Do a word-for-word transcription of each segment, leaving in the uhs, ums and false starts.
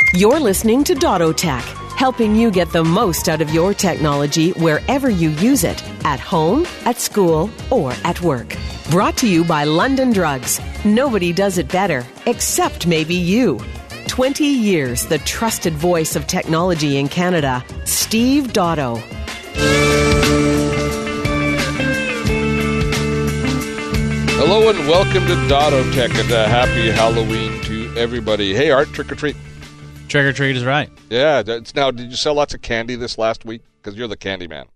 You're listening to Dottotech, helping you get the most out of your technology wherever you use it, at home, at school, or at work. Brought to you by London Drugs. Nobody does it better, except maybe you. twenty years, the trusted voice of technology in Canada, Steve Dotto. Hello and welcome to Dottotech, and uh, happy Halloween to everybody. Hey, Art, trick or treat. Trick or treat is right. Yeah. That's, now, did you sell lots of candy this last week? Because you're the candy man.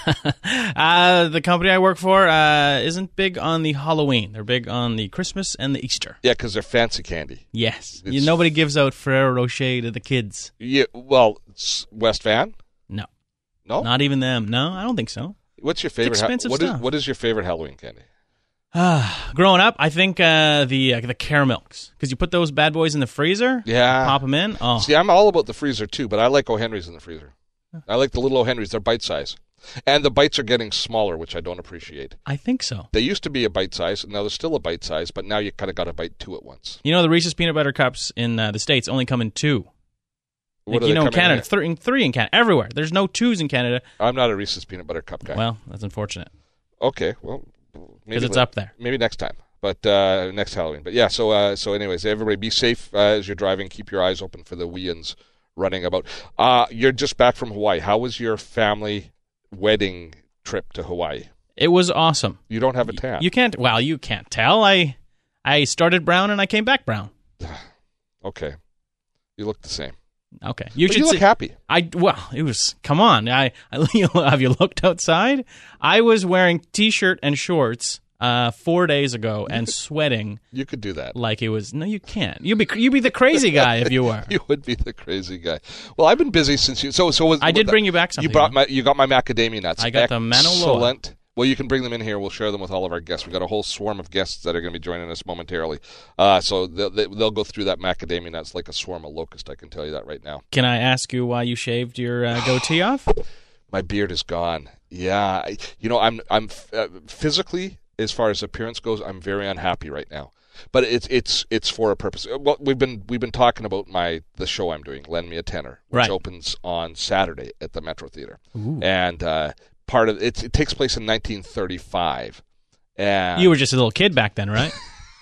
uh, the company I work for uh, isn't big on the Halloween. They're big on the Christmas and the Easter. Yeah, because they're fancy candy. Yes. You, nobody gives out Ferrero Rocher to the kids. Yeah. Well, West Van? No. No? Not even them. No, I don't think so. What's your favorite? It's expensive ha- what stuff. Is, what is your favorite Halloween candy? Uh, growing up, I think uh, the uh, the caramels, because you put those bad boys in the freezer, yeah, pop them in. Oh, see, I'm all about the freezer too, but I like O. Henry's in the freezer. I like the little O. Henry's; they're bite size, and the bites are getting smaller, which I don't appreciate. I think so. They used to be a bite size, and now they're still a bite size, but now you kind of got to bite two at once. You know, the Reese's peanut butter cups in uh, the States only come in two. What like, you know, in Canada, in? th- three in Canada, everywhere. There's no twos in Canada. I'm not a Reese's peanut butter cup guy. Well, that's unfortunate. Okay, well, because it's up there. Maybe next time. But uh, next Halloween. But yeah, so uh, so anyways, everybody be safe uh, as you're driving. Keep your eyes open for the weans running about. Uh, you're just back from Hawaii. How was your family wedding trip to Hawaii? It was awesome. You don't have a tan. You can't, well, you can't tell. I I started brown and I came back brown. Okay. You look the same. Okay. You but should you look see, happy. I, well, it was, come on. I, I Have you looked outside? I was wearing T-shirt and shorts Uh, four days ago and sweating. You could do that. Like it was. No, you can't. You'd be you'd be the crazy guy if you were. You would be the crazy guy. Well, I've been busy since you. So so was, I did the, bring you back something. You brought my. You got my macadamia nuts. I got the Mauna Loa. Excellent. Well, you can bring them in here. We'll share them with all of our guests. We've got a whole swarm of guests that are going to be joining us momentarily. Uh, so they'll, they'll go through that macadamia nuts like a swarm of locusts. I can tell you that right now. Can I ask you why you shaved your uh, goatee off? My beard is gone. Yeah, I, you know, I'm I'm uh, physically, as far as appearance goes, I'm very unhappy right now. But it's it's it's for a purpose. Well, we've been we've been talking about my the show I'm doing, Lend Me a Tenor, which right. opens on Saturday at the Metro Theater, Ooh. and uh, part of it, it takes place in nineteen thirty-five. And you were just a little kid back then, right?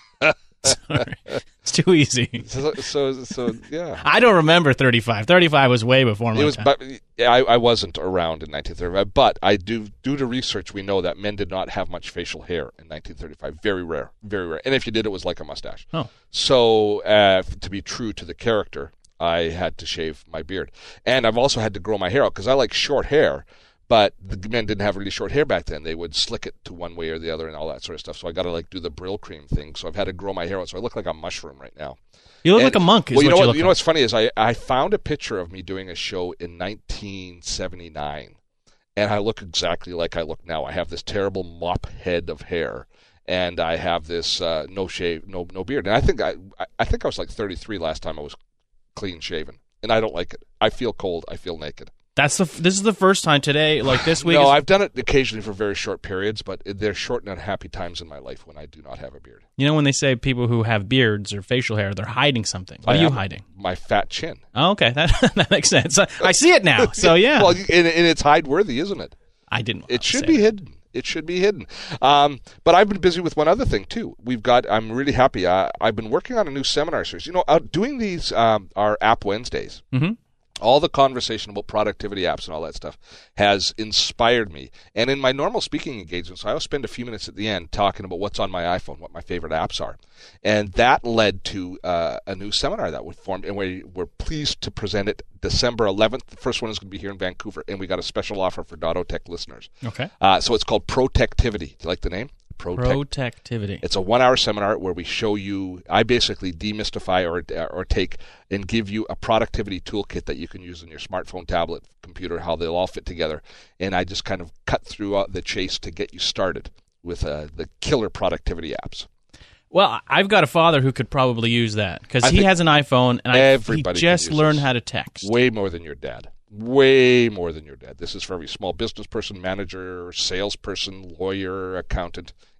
Sorry. It's too easy. So, so, so, yeah. I don't remember thirty-five. thirty-five was way before my it was, time. But I, I wasn't around in nineteen thirty-five. But I do, due to research, we know that men did not have much facial hair in nineteen thirty-five. Very rare, very rare. And if you did, it was like a mustache. Oh. So uh, to be true to the character, I had to shave my beard, and I've also had to grow my hair out because I like short hair. But the men didn't have really short hair back then. They would slick it to one way or the other and all that sort of stuff. So I got to like do the Brill cream thing. So I've had to grow my hair out. So I look like a mushroom right now. You look and, like a monk. Is well, you know what what? you look You know like. what's funny is I, I found a picture of me doing a show in nineteen seventy-nine, and I look exactly like I look now. I have this terrible mop head of hair, and I have this uh, no shave, no no beard. And I think I I think I was like thirty-three last time I was clean shaven, and I don't like it. I feel cold. I feel naked. That's the. This is the first time today, like this week. No, is, I've done it occasionally for very short periods, but they're short and unhappy times in my life when I do not have a beard. You know when they say people who have beards or facial hair, they're hiding something. What I are you have hiding? My fat chin. Oh, okay, that that makes sense. I, I see it now. So yeah. Well, and, and it's hide worthy, isn't it? I didn't. It should say be that. hidden. It should be hidden. Um, but I've been busy with one other thing too. We've got. I'm really happy. Uh, I've been working on a new seminar series. You know, uh, doing these um, our App Wednesdays. Mm-hmm. All the conversation about productivity apps and all that stuff has inspired me. And in my normal speaking engagements, I always spend a few minutes at the end talking about what's on my iPhone, what my favorite apps are. And that led to uh, a new seminar that was formed, and we, we're pleased to present it December eleventh. The first one is going to be here in Vancouver, and we got a special offer for Dottotech listeners. Okay. Uh, so it's called Protectivity. Do you like the name? Protect- Protectivity. It's a one-hour seminar where we show you, I basically demystify or or take and give you a productivity toolkit that you can use on your smartphone, tablet, computer, how they'll all fit together. And I just kind of cut through uh, the chase to get you started with uh, the killer productivity apps. Well, I've got a father who could probably use that because he has an iPhone and I, he just learned how to text. Way more than your dad. Way more than your dad. This is for every small business person, manager, salesperson, lawyer, accountant.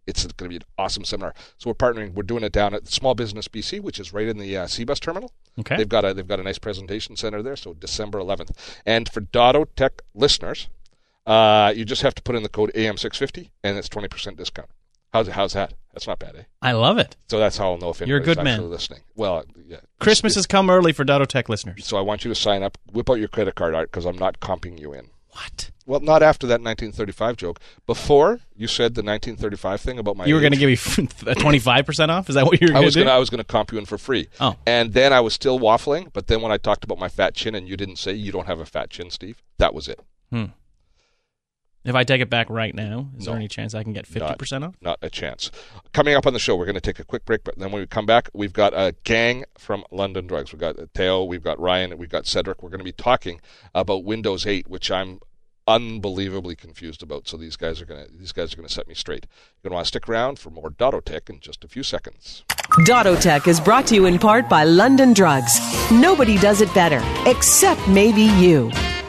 It's going to be an awesome seminar. So we're partnering. We're doing it down at Small Business B C, which is right in the uh, C-Bus terminal. Okay. They've got a they've got a nice presentation center there. So December eleventh. And for Dotto Tech listeners, uh, you just have to put in the code A M six fifty, and it's twenty percent discount. How's how's that? That's not bad, eh? I love it. So that's how I'll know if You're a anybody's good actually man. listening. Well, yeah. Christmas It's- has come early for Dotto Tech listeners. So I want you to sign up. Whip out your credit card, Art, because I'm not comping you in. What? Well, not after that nineteen thirty-five joke. Before you said the nineteen thirty-five thing about my You were age, going to give me twenty-five percent off? Is that what you were I going was to do? gonna I was gonna comp you in for free. Oh. And then I was still waffling, but then when I talked about my fat chin and you didn't say you don't have a fat chin, Steve, that was it. Hmm. If I take it back right now, is No. there any chance I can get fifty percent off? Not a chance. Coming up on the show, we're going to take a quick break, but then when we come back, we've got a gang from London Drugs. We've got Theo, we've got Ryan, we've got Cedric. We're going to be talking about Windows eight, which I'm unbelievably confused about. So these guys are going to these guys are going to set me straight. You're going to want to stick around for more Dotto Tech in just a few seconds. Dotto Tech is brought to you in part by London Drugs. Nobody does it better, except maybe you.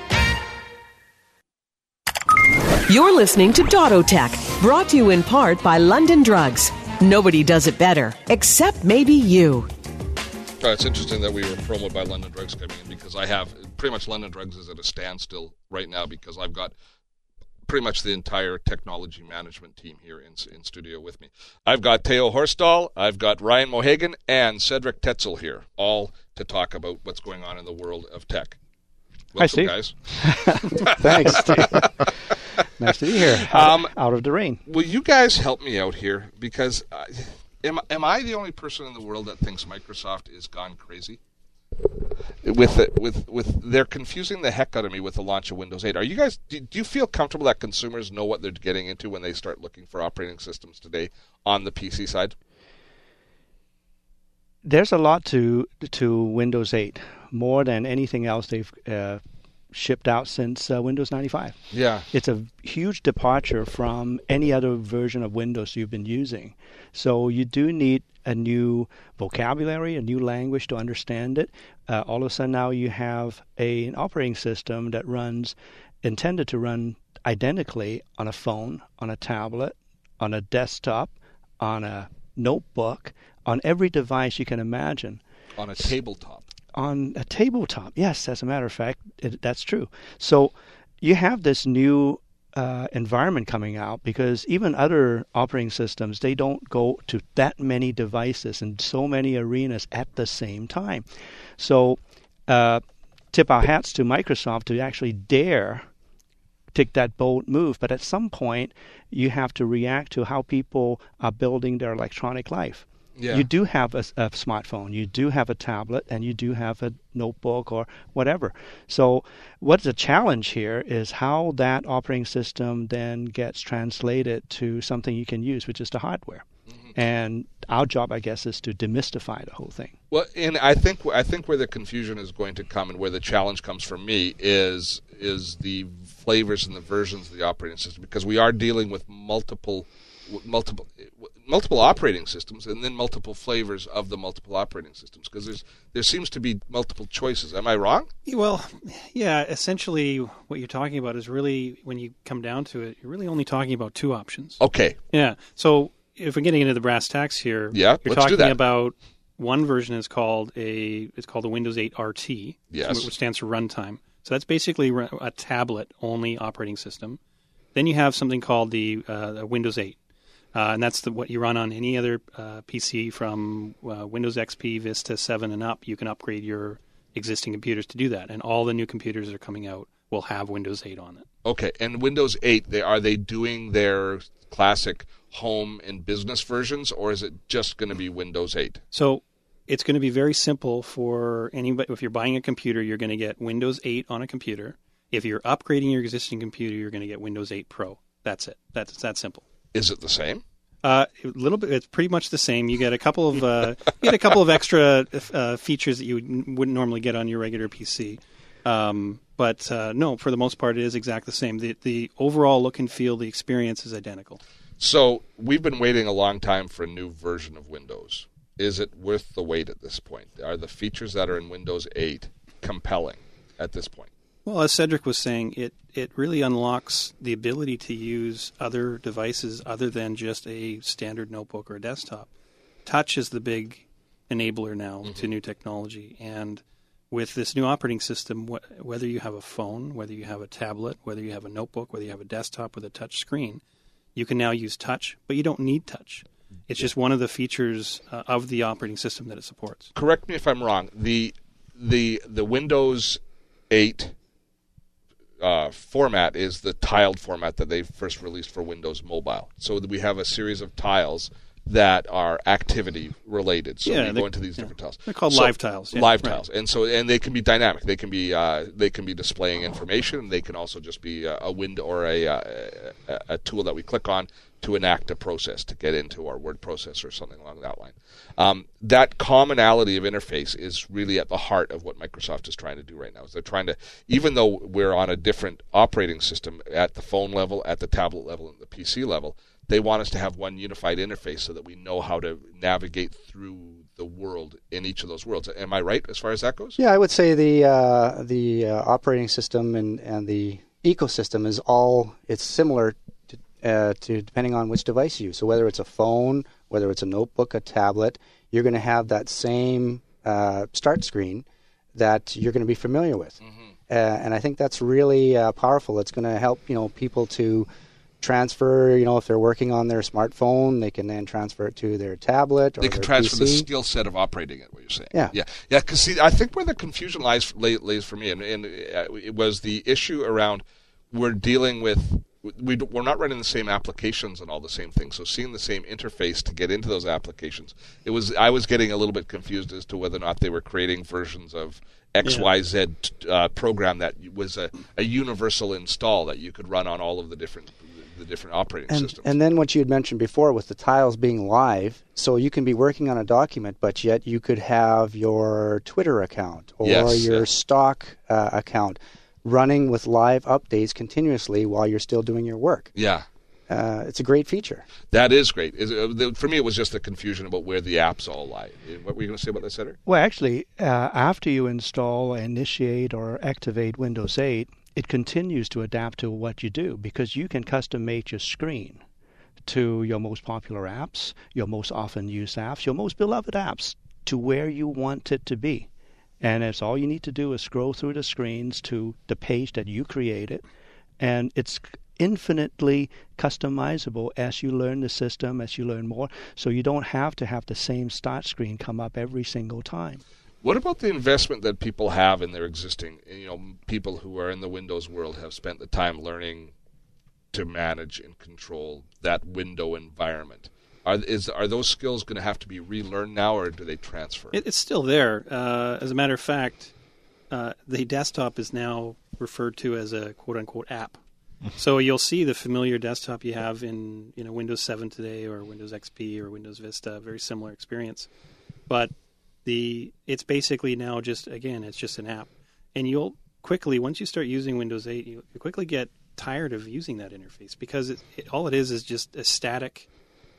You're listening to Dotto Tech, brought to you in part by London Drugs. Nobody does it better, except maybe you. Uh, it's interesting that we were promoted by London Drugs coming in because I have pretty much London Drugs is at a standstill right now because I've got pretty much the entire technology management team here in, in studio with me. I've got Theo Horsdal, I've got Ryan Mohagan, and Cedric Tetzel here, all to talk about what's going on in the world of tech. Welcome, Hi, Steve. guys. Thanks, Steve. Nice to be here. Out, Um, out of the rain. Will you guys help me out here? Because uh, am, am I the only person in the world that thinks Microsoft is gone crazy? With the, with with they're confusing the heck out of me with the launch of Windows eight. Are you guys? Do, do you feel comfortable that consumers know what they're getting into when they start looking for operating systems today on the P C side? There's a lot to to Windows eight, more than anything else they've uh, shipped out since uh, Windows ninety-five. Yeah. It's a huge departure from any other version of Windows you've been using. So you do need a new vocabulary, a new language to understand it. Uh, all of a sudden now you have a, an operating system that runs, intended to run identically on a phone, on a tablet, on a desktop, on a notebook, on every device you can imagine. On a tabletop. On a tabletop, yes, as a matter of fact, it, that's true. So you have this new uh, environment coming out because even other operating systems, they don't go to that many devices and so many arenas at the same time. So uh, tip our hats to Microsoft to actually dare take that bold move. But at some point, you have to react to how people are building their electronic life. Yeah. You do have a, a smartphone, you do have a tablet, and you do have a notebook or whatever. So what's the challenge here is how that operating system then gets translated to something you can use, which is the hardware. Mm-hmm. And our job, I guess, is to demystify the whole thing. Well, and I think I think where the confusion is going to come and where the challenge comes for me is is the flavors and the versions of the operating system, because we are dealing with multiple multiple multiple operating systems and then multiple flavors of the multiple operating systems, because there's there seems to be multiple choices. Am I wrong? Well, yeah, essentially what you're talking about is really, when you come down to it, you're really only talking about two options. Okay. Yeah. So if we're getting into the brass tacks here, Yeah, you're let's do talking that. about one version is called a it's called the Windows eight R T, Yes. which stands for runtime. So that's basically a tablet only operating system. Then you have something called the, uh, the Windows eight. Uh, and that's the, what you run on any other uh, P C from uh, Windows X P, Vista seven and up. You can upgrade your existing computers to do that. And all the new computers that are coming out will have Windows eight on it. Okay. And Windows eight, they are they doing their classic home and business versions, or is it just going to be Windows eight? So it's going to be very simple for anybody. If you're buying a computer, you're going to get Windows eight on a computer. If you're upgrading your existing computer, you're going to get Windows eight Pro. That's it. That's it's that simple. Is it the same? Uh, a little bit. It's pretty much the same. You get a couple of uh, you get a couple of extra uh, features that you wouldn't normally get on your regular P C. Um, but uh, no, for the most part, it is exactly the same. The the overall look and feel, the experience is identical. So we've been waiting a long time for a new version of Windows. Is it worth the wait at this point? Are the features that are in Windows eight compelling at this point? Well, as Cedric was saying, it, it really unlocks the ability to use other devices other than just a standard notebook or a desktop. Touch is the big enabler now mm-hmm. to new technology. And with this new operating system, wh- whether you have a phone, whether you have a tablet, whether you have a notebook, whether you have a desktop with a touch screen, you can now use touch, but you don't need touch. It's just one of the features uh, of the operating system that it supports. Correct me if I'm wrong. The the the Windows eight uh, format is the tiled format that they first released for Windows Mobile. So we have a series of tiles that are activity related. So yeah, we they, go into these yeah. different tiles. They're called so, live tiles. Yeah, live right. tiles, and so and they can be dynamic. They can be uh, they can be displaying information. They can also just be a, a window or a, a a tool that we click on to enact a process to get into our word processor or something along that line. Um, that commonality of interface is really at the heart of what Microsoft is trying to do right now. Is they're trying to, even though we're on a different operating system at the phone level, at the tablet level, and the P C level, they want us to have one unified interface so that we know how to navigate through the world in each of those worlds. Am I right as far as that goes? Yeah, I would say the uh, the uh, operating system and, and the ecosystem is all, it's similar to, uh, to depending on which device you use. So whether it's a phone, whether it's a notebook, a tablet, you're going to have that same uh, start screen that you're going to be familiar with. Mm-hmm. Uh, and I think that's really uh, powerful. It's going to help, you know, people to transfer, you know, if they're working on their smartphone, they can then transfer it to their tablet or they can their transfer P C. the skill set of operating it, what you're saying. Yeah. Yeah. Yeah, because, see, I think where the confusion lies, lays for me, and, and it was the issue around we're dealing with, we, we're not running the same applications and all the same things, so seeing the same interface to get into those applications, it was I was getting a little bit confused as to whether or not they were creating versions of X Y Z uh, program that was a, a universal install that you could run on all of the different the different operating and, systems. And then what you had mentioned before with the tiles being live, so you can be working on a document, but yet you could have your Twitter account or yes, your yeah. stock uh, account running with live updates continuously while you're still doing your work. Yeah. Uh, it's a great feature. That is great. Is it, for me, it was just the confusion about where the apps all lie. What were you going to say about that, Cedric? Well, actually, uh, after you install, initiate, or activate Windows eight, it continues to adapt to what you do because you can custom make your screen to your most popular apps, your most often used apps, your most beloved apps, to where you want it to be. And it's all you need to do is scroll through the screens to the page that you created, and it's infinitely customizable as you learn the system, as you learn more, so you don't have to have the same start screen come up every single time. What about the investment that people have in their existing, you know, people who are in the Windows world have spent the time learning to manage and control that window environment? Are is are those skills going to have to be relearned now, or do they transfer? It, it's still there. Uh, as a matter of fact, uh, the desktop is now referred to as a quote-unquote app. So you'll see the familiar desktop you have in you know Windows seven today or Windows X P or Windows Vista, very similar experience. But the it's basically now just, again, it's just an app. And you'll quickly, once you start using Windows eight, you, you quickly get tired of using that interface because it, it, all it is is just a static,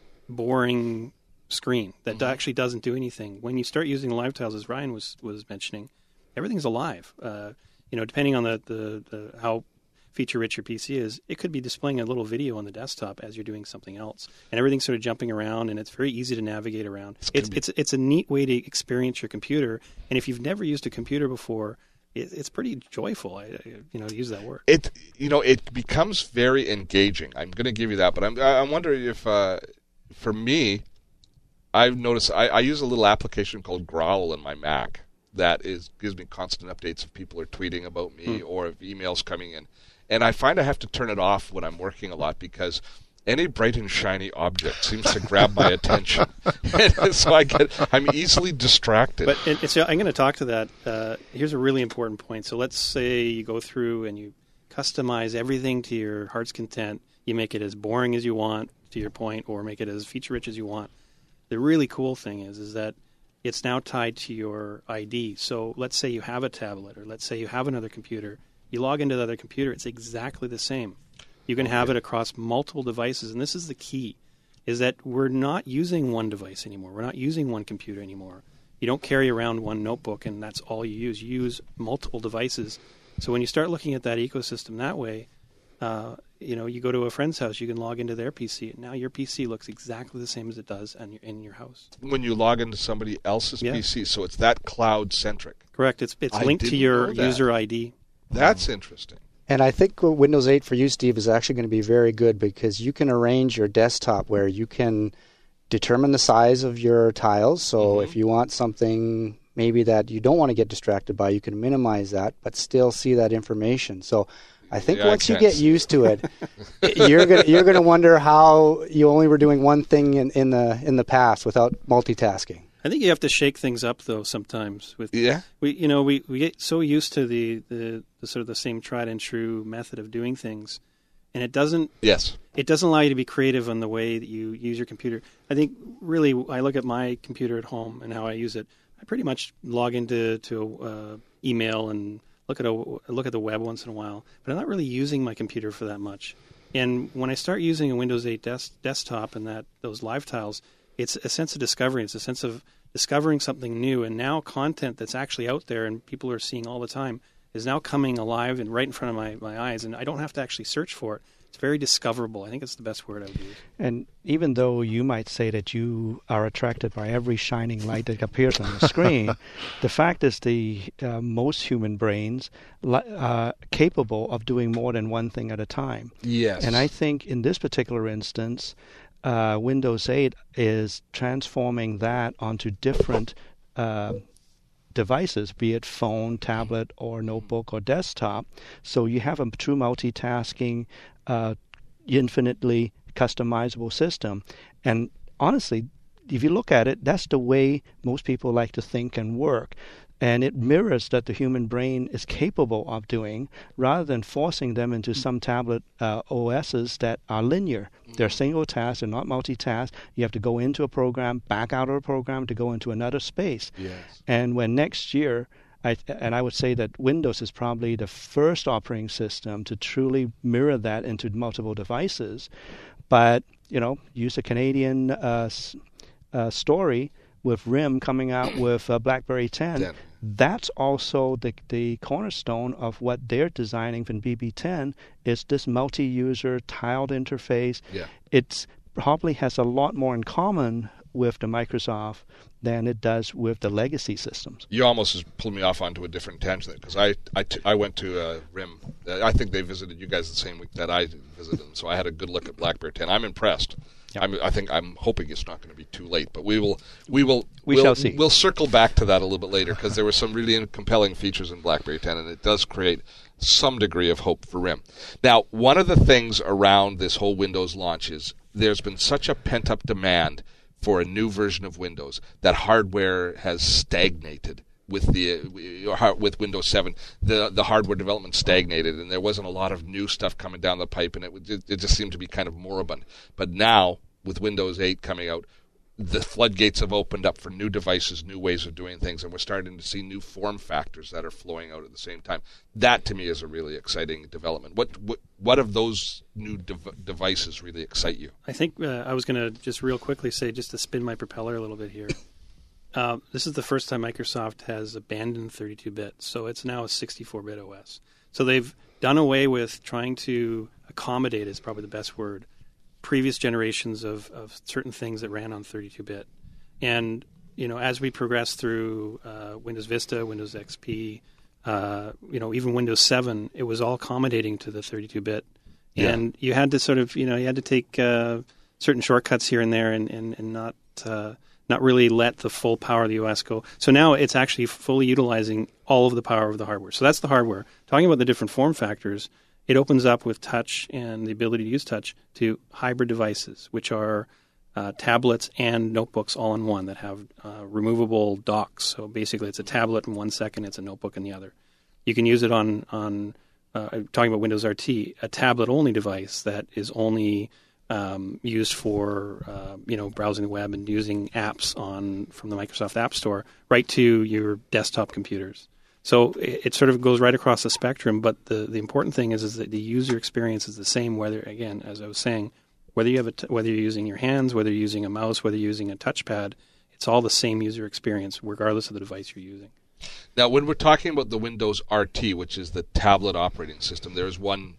boring screen that mm-hmm. actually doesn't do anything. When you start using live tiles, as Ryan was, was mentioning, everything's alive. Uh, you know, depending on the, the, the how feature-rich your P C is, it could be displaying a little video on the desktop as you're doing something else, and everything's sort of jumping around, and it's very easy to navigate around. It's it's, be- it's it's a neat way to experience your computer, and if you've never used a computer before, it, it's pretty joyful. I, I, you know, to use that word. It you know it becomes very engaging. I'm going to give you that, but I'm I'm wondering if uh, for me, I've noticed I, I use a little application called Growl in my Mac that is gives me constant updates if people are tweeting about me hmm. or if emails coming in. And I find I have to turn it off when I'm working a lot because any bright and shiny object seems to grab my attention. And so I get, I'm easily distracted. But and, and so I'm going to talk to that. Uh, here's a really important point. So let's say you go through and you customize everything to your heart's content. You make it as boring as you want, to your point, or make it as feature-rich as you want. The really cool thing is, is that it's now tied to your I D. So let's say you have a tablet, or let's say you have another computer. You log into the other computer, it's exactly the same. You can okay. have it across multiple devices, and this is the key, is that we're not using one device anymore. We're not using one computer anymore. You don't carry around one notebook, and that's all you use. You use multiple devices, So when you start looking at that ecosystem that way, uh, you know, you go to a friend's house, you can log into their P C, and now your P C looks exactly the same as it does in your, in your house. When you log into somebody else's Yeah. P C, so it's that cloud-centric. Correct. It's it's I linked to didn't your know that. user I D. That's interesting. And I think Windows eight for you, Steve, is actually going to be very good because you can arrange your desktop where you can determine the size of your tiles. So Mm-hmm. if you want something maybe that you don't want to get distracted by, you can minimize that, but still see that information. So I think Yeah, I once you can't get see. used to it, you're gonna you're gonna wonder how you only were doing one thing in, in the in the past without multitasking. I think you have to shake things up though sometimes. With Yeah. we, you know, we, we get so used to the, the, the sort of the same tried and true method of doing things, and it doesn't Yes. it doesn't allow you to be creative on the way that you use your computer. I think really, I look at my computer at home and how I use it. I pretty much log into to uh, email and look at a look at the web once in a while, but I'm not really using my computer for that much. And when I start using a Windows eight des- desktop and that those live tiles, it's a sense of discovery. It's a sense of discovering something new, and now content that's actually out there and people are seeing all the time is now coming alive and right in front of my, my eyes, and I don't have to actually search for it. It's very discoverable. I think it's the best word I would use. And even though you might say that you are attracted by every shining light that appears on the screen, the fact is the uh, most human brains li- are capable of doing more than one thing at a time. Yes. And I think in this particular instance, uh, Windows eight is transforming that onto different uh, devices, be it phone, tablet, or notebook, or desktop. So you have a true multitasking, uh, infinitely customizable system. And honestly, if you look at it, that's the way most people like to think and work. And it mirrors that the human brain is capable of doing, rather than forcing them into some tablet uh, O Ss that are linear. They're single task, they're not multitask. You have to go into a program, back out of a program to go into another space. Yes. And when next year, I, and I would say that Windows is probably the first operating system to truly mirror that into multiple devices. But, you know, use a Canadian uh, s- uh, story with R I M coming out with uh, BlackBerry ten. ten. That's also the the cornerstone of what they're designing for B B ten is this multi-user tiled interface. Yeah. It probably has a lot more in common with the Microsoft than it does with the legacy systems. You almost just pulled me off onto a different tangent because I, I, t- I went to uh, R I M. Uh, I think they visited you guys the same week that I visited them, so I had a good look at BlackBerry ten. I'm impressed. Yep. I'm, I think I'm hoping it's not going to be too late, but we will we will We we'll, shall see. We'll circle back to that a little bit later because there were some really compelling features in BlackBerry ten, and it does create some degree of hope for R I M. Now, one of the things around this whole Windows launch is there's been such a pent-up demand for a new version of Windows that hardware has stagnated with the with Windows seven. The the hardware development stagnated, and there wasn't a lot of new stuff coming down the pipe, and it would- it just seemed to be kind of moribund. But now with Windows eight coming out, the floodgates have opened up for new devices, new ways of doing things, and we're starting to see new form factors that are flowing out at the same time. That, to me, is a really exciting development. What what, what of those new dev- devices really excite you? I think uh, I was going to just real quickly say, just to spin my propeller a little bit here. Uh, this is the first time Microsoft has abandoned thirty-two bit, so it's now a sixty-four bit O S. So they've done away with trying to accommodate, is probably the best word, previous generations of, of certain things that ran on thirty-two bit. And, you know, as we progress through uh, Windows Vista, Windows X P, uh, you know, even Windows seven, it was all accommodating to the thirty-two bit. Yeah. And you had to sort of, you know, you had to take uh, certain shortcuts here and there and, and, and not uh, not really let the full power of the O S go. So now it's actually fully utilizing all of the power of the hardware. So that's the hardware. Talking about the different form factors, it opens up with touch and the ability to use touch to hybrid devices, which are uh, tablets and notebooks all in one that have uh, removable docks. So basically it's a tablet in one second, it's a notebook in the other. You can use it on, on uh, talking about Windows R T, a tablet-only device that is only um, used for uh, you know browsing the web and using apps on from the Microsoft App Store right to your desktop computers. So it, it sort of goes right across the spectrum, but the, the important thing is, is that the user experience is the same, whether, again, as I was saying, whether you have a t- whether you're using your hands, whether you're using a mouse, whether you're using a touchpad, it's all the same user experience regardless of the device you're using. Now, when we're talking about the Windows R T, which is the tablet operating system, there's one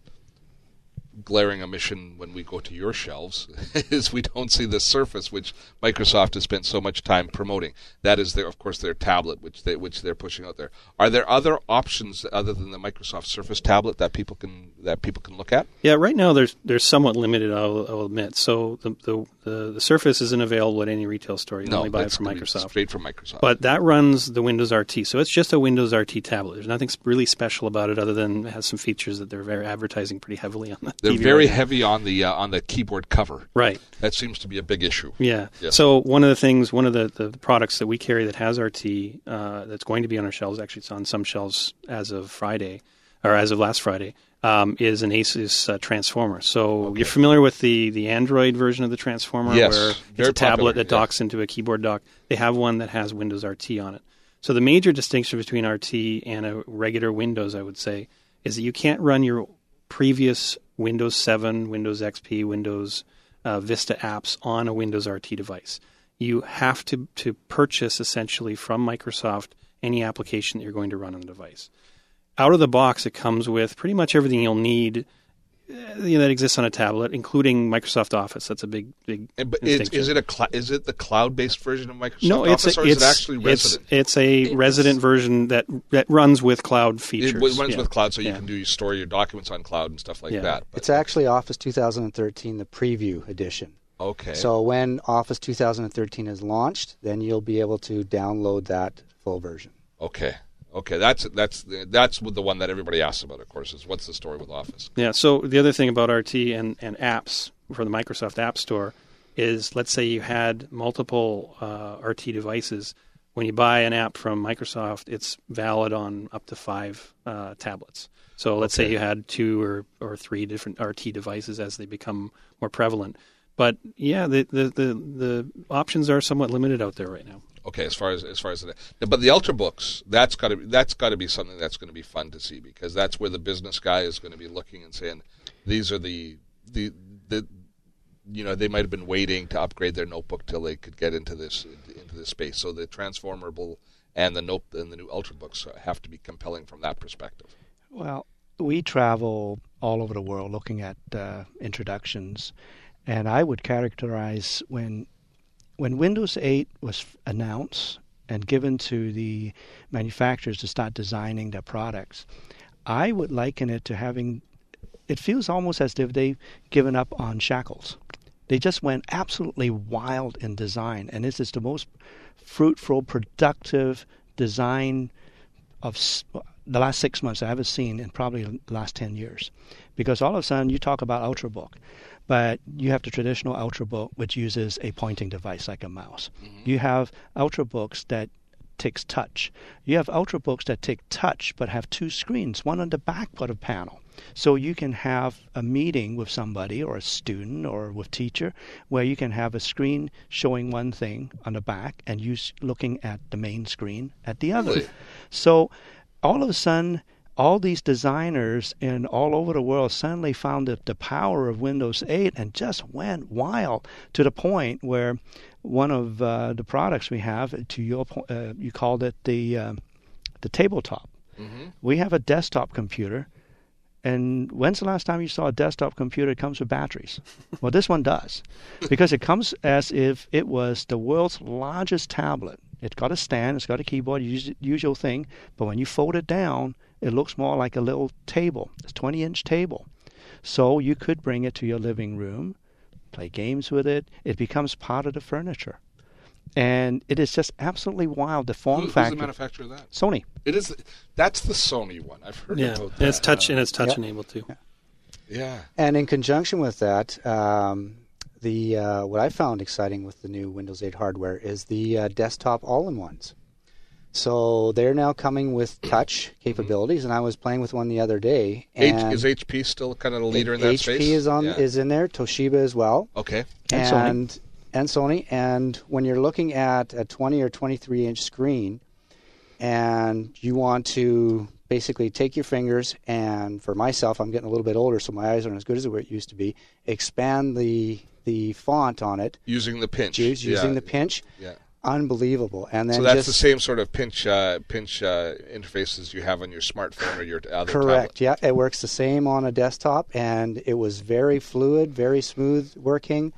glaring omission when we go to your shelves, is we don't see the Surface, which Microsoft has spent so much time promoting. That is, their, of course, their tablet, which they which they're pushing out there. Are there other options other than the Microsoft Surface tablet that people can that people can look at? Yeah, right now there's there's somewhat limited. I'll, I'll admit. So the, the the the Surface isn't available at any retail store. You can no, only buy it that's from Microsoft. Straight from Microsoft. But that runs the Windows R T, so it's just a Windows R T tablet. There's nothing really special about it other than it has some features that they're very advertising pretty heavily on the They're T V very right now. heavy on the uh, on the keyboard cover. Right. That seems to be a big issue. Yeah. Yes. So one of the things, one of the, the products that we carry that has R T uh, that's going to be on our shelves, actually it's on some shelves as of Friday, or as of last Friday, um, is an Asus uh, Transformer. So Okay. you're familiar with the, the Android version of the Transformer, Yes. where it's Very a tablet popular, that yeah. docks into a keyboard dock. They have one that has Windows R T on it. So the major distinction between R T and a regular Windows, I would say, is that you can't run your previous Windows seven, Windows X P, Windows uh, Vista apps on a Windows R T device. You have to, to purchase, essentially, from Microsoft any application that you're going to run on the device. Out of the box, it comes with pretty much everything you'll need uh, you know, that exists on a tablet, including Microsoft Office. That's a big, big And, but is, distinction. is it a cl- is it the cloud-based version of Microsoft No, it's Office, a, or is it's, it actually it's, resident? it's a resident version that, that runs with cloud features. It runs Yeah. with cloud, so you Yeah. can do you store your documents on cloud and stuff like Yeah. that. But, It's actually Office two thousand thirteen, the preview edition. okay. So when Office two thousand thirteen is launched, then you'll be able to download that full version. okay, okay, that's that's that's the one that everybody asks about. Of course, is what's the story with Office? Yeah, so the other thing about R T and, and apps for the Microsoft App Store is, let's say you had multiple uh, R T devices. When you buy an app from Microsoft, it's valid on up to five uh, tablets. So let's Okay. say you had two or, or three different R T devices as they become more prevalent. But yeah, the, the, the, the options are somewhat limited out there right now. Okay, as far as as far as the, but the Ultrabooks, that's got to that's got to be something that's going to be fun to see, because that's where the business guy is going to be looking and saying, these are the the the you know, they might have been waiting to upgrade their notebook till they could get into this into this space. So the transformable and the note and the new Ultrabooks have to be compelling from that perspective. Well, we travel all over the world looking at uh, introductions, and I would characterize when when Windows eight was announced and given to the manufacturers to start designing their products, I would liken it to having, it feels almost as if they've given up on shackles. They just went absolutely wild in design, and this is the most fruitful, productive design of s- the last six months I ever seen in probably the last ten years. Because all of a sudden you talk about Ultrabook, but you have the traditional Ultrabook, which uses a pointing device like a mouse. Mm-hmm. You have Ultrabooks that takes touch. You have Ultrabooks that take touch but have two screens, one on the back of the panel. So you can have a meeting with somebody or a student or with teacher where you can have a screen showing one thing on the back and you looking at the main screen at the other. Really? So all of a sudden, all these designers in all over the world suddenly found the, the power of Windows eight and just went wild to the point where one of uh, the products we have, to your point, uh, you called it the uh, the tabletop. Mm-hmm. We have a desktop computer, and when's the last time you saw a desktop computer that comes with batteries? Well, this one does, because it comes as if it was the world's largest tablet. It's got a stand, it's got a keyboard, us- usual thing, but when you fold it down, it looks more like a little table. It's a twenty-inch table. So you could bring it to your living room, play games with it. It becomes part of the furniture. And it is just absolutely wild, the form Who, who's factor. the manufacturer of that? Sony. It is. The, that's the Sony one. I've heard Yeah, about and that. it's touch and it's touch Yep. enabled too. Yeah. And in conjunction with that, um, the uh, what I found exciting with the new Windows eight hardware is the uh, desktop all-in-ones. So they're now coming with touch capabilities, and I was playing with one the other day. H, And is H P still kind of the leader in that H P space? is on Yeah. is in there, Toshiba as well, Okay. And Sony. and and Sony. And when you're looking at a twenty or twenty-three inch screen, and you want to basically take your fingers and, for myself, I'm getting a little bit older, so my eyes aren't as good as they used to be. Expand the the font on it, Using the pinch. use- using yeah. the pinch. Yeah. unbelievable. And then so that's just, the same sort of pinch uh, pinch uh, interfaces you have on your smartphone or your other correct. tablet. Yeah, it works the same on a desktop, and it was very fluid, very smooth working,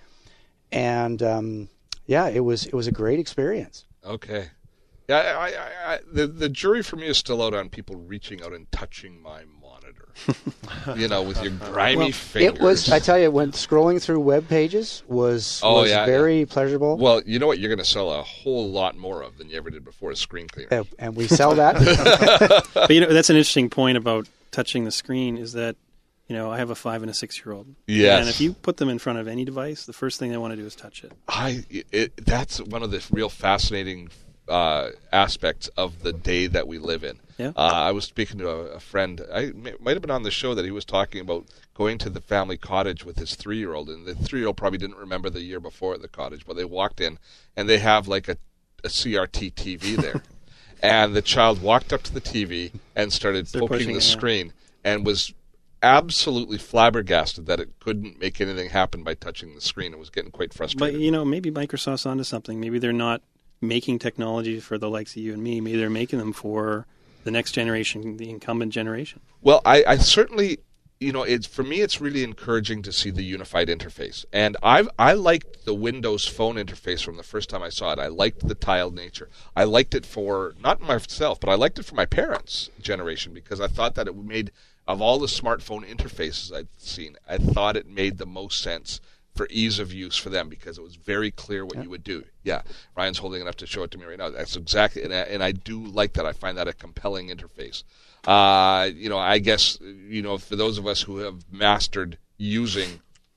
and um, yeah, it was it was a great experience. Okay. Yeah, I, I, I, the the jury for me is still out on people reaching out and touching my monitor. You know, with your grimy Well, fingers. it was. I tell you, when scrolling through web pages was Oh, was yeah, very yeah. pleasurable. Well, you know what? You're going to sell a whole lot more of than you ever did before. A screen cleaner. Uh, and we sell that. But you know, that's an interesting point about touching the screen. Is that you know I have a five and a six year old. Yes. And if you put them in front of any device, the first thing they want to do is touch it. I it, that's one of the real fascinating uh, aspects of the day that we live in. Yeah. Uh, I was speaking to a, a friend. I may, might have been on the show that he was talking about going to the family cottage with his three-year-old, and the three-year-old probably didn't remember the year before at the cottage, but they walked in and they have like a, a C R T T V there, and the child walked up to the T V and started They're poking pushing the it, yeah. screen and was absolutely flabbergasted that it couldn't make anything happen by touching the screen. It was getting quite But frustrated. you know, maybe Microsoft's onto something. Maybe they're not making technology for the likes of you and me. Maybe they're making them for the next generation, the incumbent generation. Well, I, I certainly, you know, it's for me, it's really encouraging to see the unified interface. And I've I liked the Windows Phone interface from the first time I saw it. I liked the tiled nature. I liked it for not myself, but I liked it for my parents' generation because I thought that it made, of all the smartphone interfaces I'd seen, I thought it made the most sense for ease of use for them because it was very clear what Yeah. you would do. Yeah, Ryan's holding it up to show it to me right now. That's exactly, and I, and I do like that. I find that a compelling interface. Uh, you know, I guess, you know, for those of us who have mastered using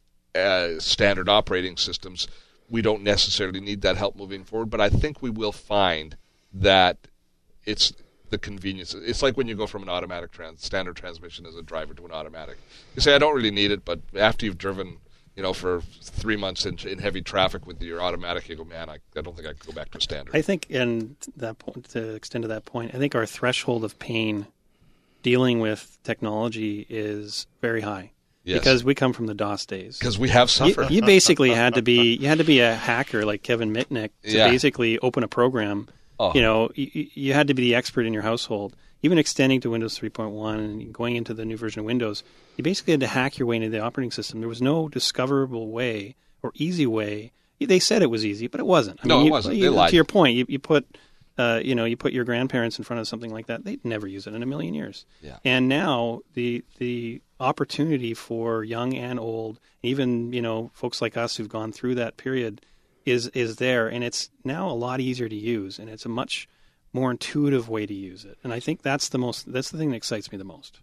uh, standard operating systems, we don't necessarily need that help moving forward, but I think we will find that it's the convenience. It's like when you go from an automatic trans, standard transmission as a driver to an automatic. You say, I don't really need it, but after you've driven, you know, for three months in, in heavy traffic with your automatic, you go, man, I, I don't think I could go back to a standard. I think, and that point, to extend to that point, I think our threshold of pain dealing with technology is very high. Yes. Because we come from the DOS days. Because we have You, suffered. you basically had to be you had to be a hacker like Kevin Mitnick to Yeah. basically open a program. Oh. You know, you, you had to be the expert in your household. Even extending to Windows three point one and going into the new version of Windows, you basically had to hack your way into the operating system. There was no discoverable way or easy way. They said it was easy, but it wasn't. I No, mean, it you, wasn't. They you, lied. To your point, you, you put, uh, you know, you put your grandparents in front of something like that. They'd never use it in a million years. Yeah. And now the the opportunity for young and old, even you know, folks like us who've gone through that period, is is there, and it's now a lot easier to use, and it's a much more intuitive way to use it. And I think that's the most that's the thing that excites me the most.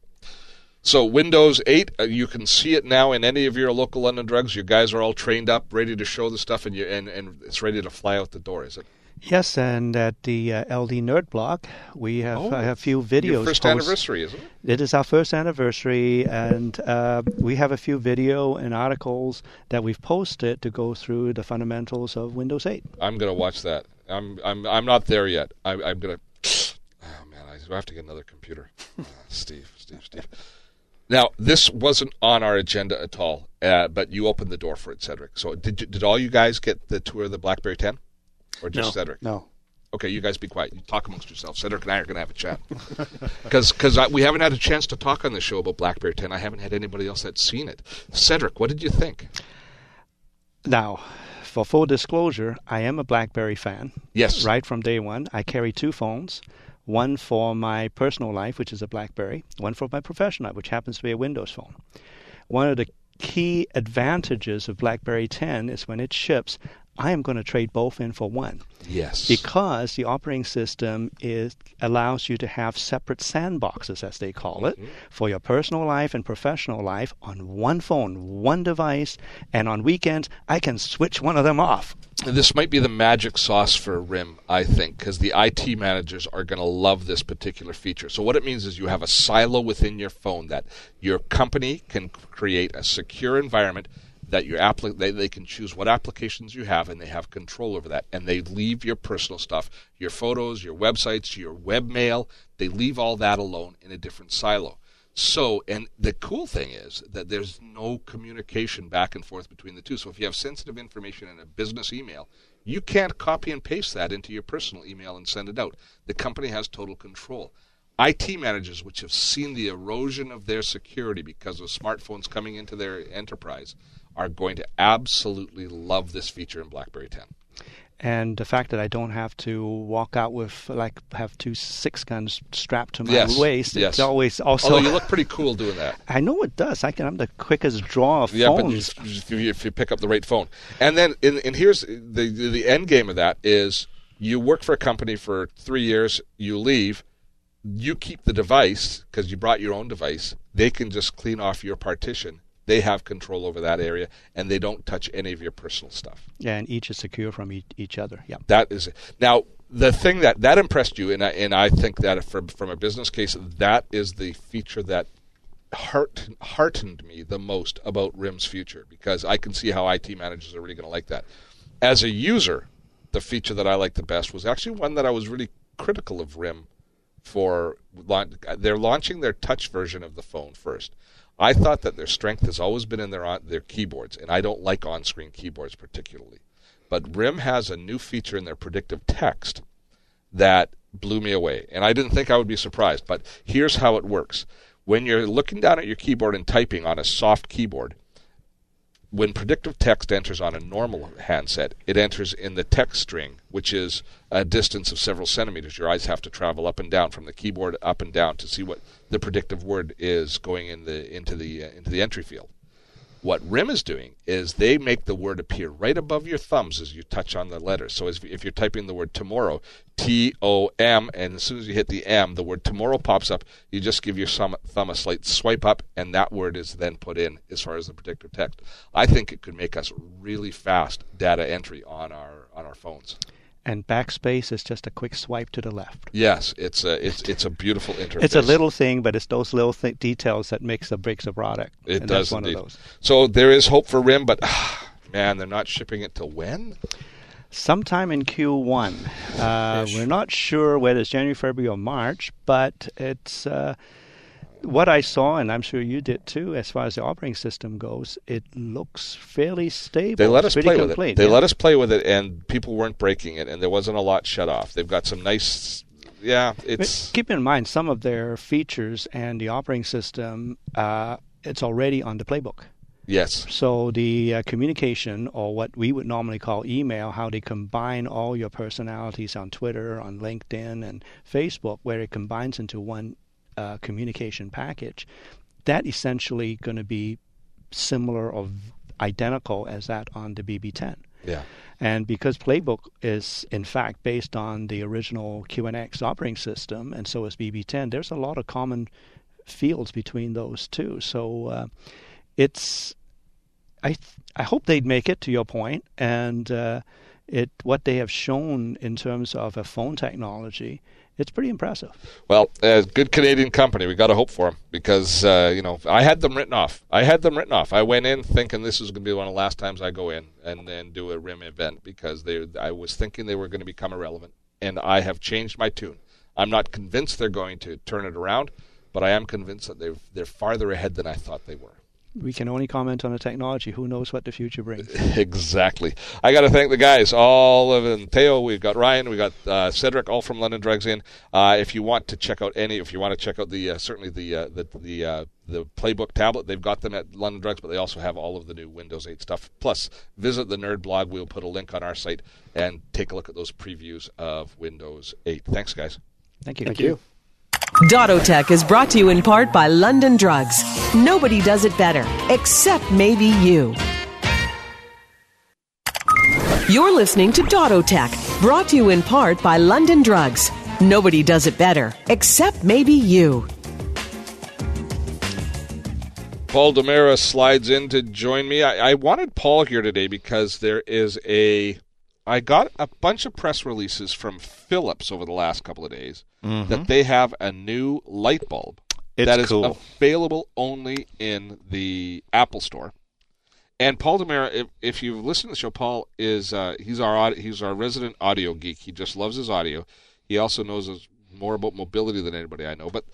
So Windows eight, uh, you can see it now in any of your local London Drugs. You guys are all trained up, ready to show the stuff, and you and, and it's ready to fly out the door, is it? Yes, and at the uh, L D Nerd Block, we have Oh, uh, a few videos. Your first post- anniversary, isn't it? It is our first anniversary, and uh, we have a few video and articles that we've posted to go through the fundamentals of Windows eight. I'm going to watch that. I'm I'm I'm not there yet. I, I'm going to. Oh man, I have to get another computer. Uh, Steve, Steve, Steve. Now this wasn't on our agenda at all, uh, but you opened the door for it, Cedric. So did you, did all you guys get the tour of the BlackBerry ten, or just No. Cedric? No. Okay, you guys be quiet. You talk amongst yourselves. Cedric and I are going to have a chat. Because we haven't had a chance to talk on the show about BlackBerry ten. I haven't had anybody else that's seen it. Cedric, what did you think? Now, for full disclosure, I am a BlackBerry fan. Yes. Right from day one. I carry two phones. One for my personal life, which is a BlackBerry. One for my professional life, which happens to be a Windows phone. One of the key advantages of BlackBerry ten is when it ships, I am going to trade both in for one. Yes. Because the operating system is allows you to have separate sandboxes, as they call it, for your personal life and professional life on one phone, one device, and on weekends, I can switch one of them off. This might be the magic sauce for R I M, I think, because the I T managers are going to love this particular feature. So what it means is you have a silo within your phone that your company can create a secure environment that your appli- they, they can choose what applications you have, and they have control over that. And they leave your personal stuff, your photos, your websites, your webmail, they leave all that alone in a different silo. So, and the cool thing is that there's no communication back and forth between the two. So if you have sensitive information in a business email, you can't copy and paste that into your personal email and send it out. The company has total control. I T managers, which have seen the erosion of their security because of smartphones coming into their enterprise, are going to absolutely love this feature in BlackBerry ten. And the fact that I don't have to walk out with, like, have two six guns strapped to my Yes, waist, yes. it's always also... Although you look pretty cool doing that. I know it does. I can, I'm the quickest draw of Yeah, phones. but if you, if you pick up the right phone. And then, in, and here's the, the the end game of that is you work for a company for three years, you leave, you keep the device because you brought your own device. They can just clean off your partition. They have control over that area, and they don't touch any of your personal stuff. Yeah, and each is secure from e- each other. Yeah. That is it. Now, the thing that, that impressed you, and I, and I think that from, from a business case, that is the feature that heart, heartened me the most about R I M's future, because I can see how I T managers are really going to like that. As a user, the feature that I liked the best was actually one that I was really critical of R I M for. They're launching their touch version of the phone first. I thought that their strength has always been in their on, their keyboards, and I don't like on-screen keyboards particularly. But R I M has a new feature in their predictive text that blew me away, and I didn't think I would be surprised. But here's how it works. When you're looking down at your keyboard and typing on a soft keyboard, when predictive text enters on a normal handset, it enters in the text string, which is a distance of several centimeters. Your eyes have to travel up and down from the keyboard up and down to see what the predictive word is going in the into the uh, into the entry field. What R I M is doing is they make the word appear right above your thumbs as you touch on the letter. So as, if you're typing the word tomorrow, T O M, and as soon as you hit the M, the word tomorrow pops up. You just give your thumb a slight swipe up, and that word is then put in as far as the predictive text. I think it could make us really fast data entry on our on our phones. And backspace is just a quick swipe to the left. Yes, it's a it's it's a beautiful interface. It's a little thing, but it's those little th- details that makes or breaks a product. It and does that's one indeed. of those. So there is hope for R I M, but ah, man, they're not shipping it till when? Sometime in Q one. Uh, we're not sure whether it's January, February, or March, but it's uh, what I saw, and I'm sure you did too, as far as the operating system goes, it looks fairly stable. They let us Pretty play complete, with it. They yeah. let us play with it, and people weren't breaking it, and there wasn't a lot shut off. They've got some nice, yeah, it's... But keep in mind, some of their features and the operating system, uh, it's already on the playbook. Yes. So the uh, communication, or what we would normally call email, how they combine all your personalities on Twitter, on LinkedIn, and Facebook, where it combines into one uh, communication package, that essentially going to be similar or identical as that on the B B ten. Yeah. And because Playbook is, in fact, based on the original Q N X operating system, and so is B B ten, there's a lot of common fields between those two. So uh, it's, I th- I hope they'd make it, to your point, and uh, it what they have shown in terms of a phone technology, it's pretty impressive. Well, as a good Canadian company, we got to hope for them, because uh, you know, I had them written off. I had them written off. I went in thinking this is going to be one of the last times I go in and, and do a R I M event, because they I was thinking they were going to become irrelevant, and I have changed my tune. I'm not convinced they're going to turn it around, but I am convinced that they've, they're farther ahead than I thought they were. We can only comment on the technology. Who knows what the future brings? Exactly. I got to thank the guys, all of them. Theo, we've got Ryan, we got uh, Cedric, all from London Drugs in. Uh, if you want to check out any, if you want to check out the uh, certainly the uh, the the uh, the Playbook tablet, they've got them at London Drugs, but they also have all of the new Windows eight stuff. Plus, visit the Nerd blog. We'll put a link on our site and take a look at those previews of Windows eight. Thanks, guys. Thank you. Thank you. Dottotech is brought to you in part by London Drugs. Nobody does it better, except maybe you. You're listening to Dottotech, brought to you in part by London Drugs. Nobody does it better, except maybe you. Paul Demera slides in to join me. I, I wanted Paul here today because there is a... I got a bunch of press releases from Philips over the last couple of days mm-hmm. that they have a new light bulb it's that is cool. available only in the Apple Store. And Paul Demera, if, if you've listened to the show, Paul is uh, he's our he's our resident audio geek. He just loves his audio. He also knows more about mobility than anybody I know. But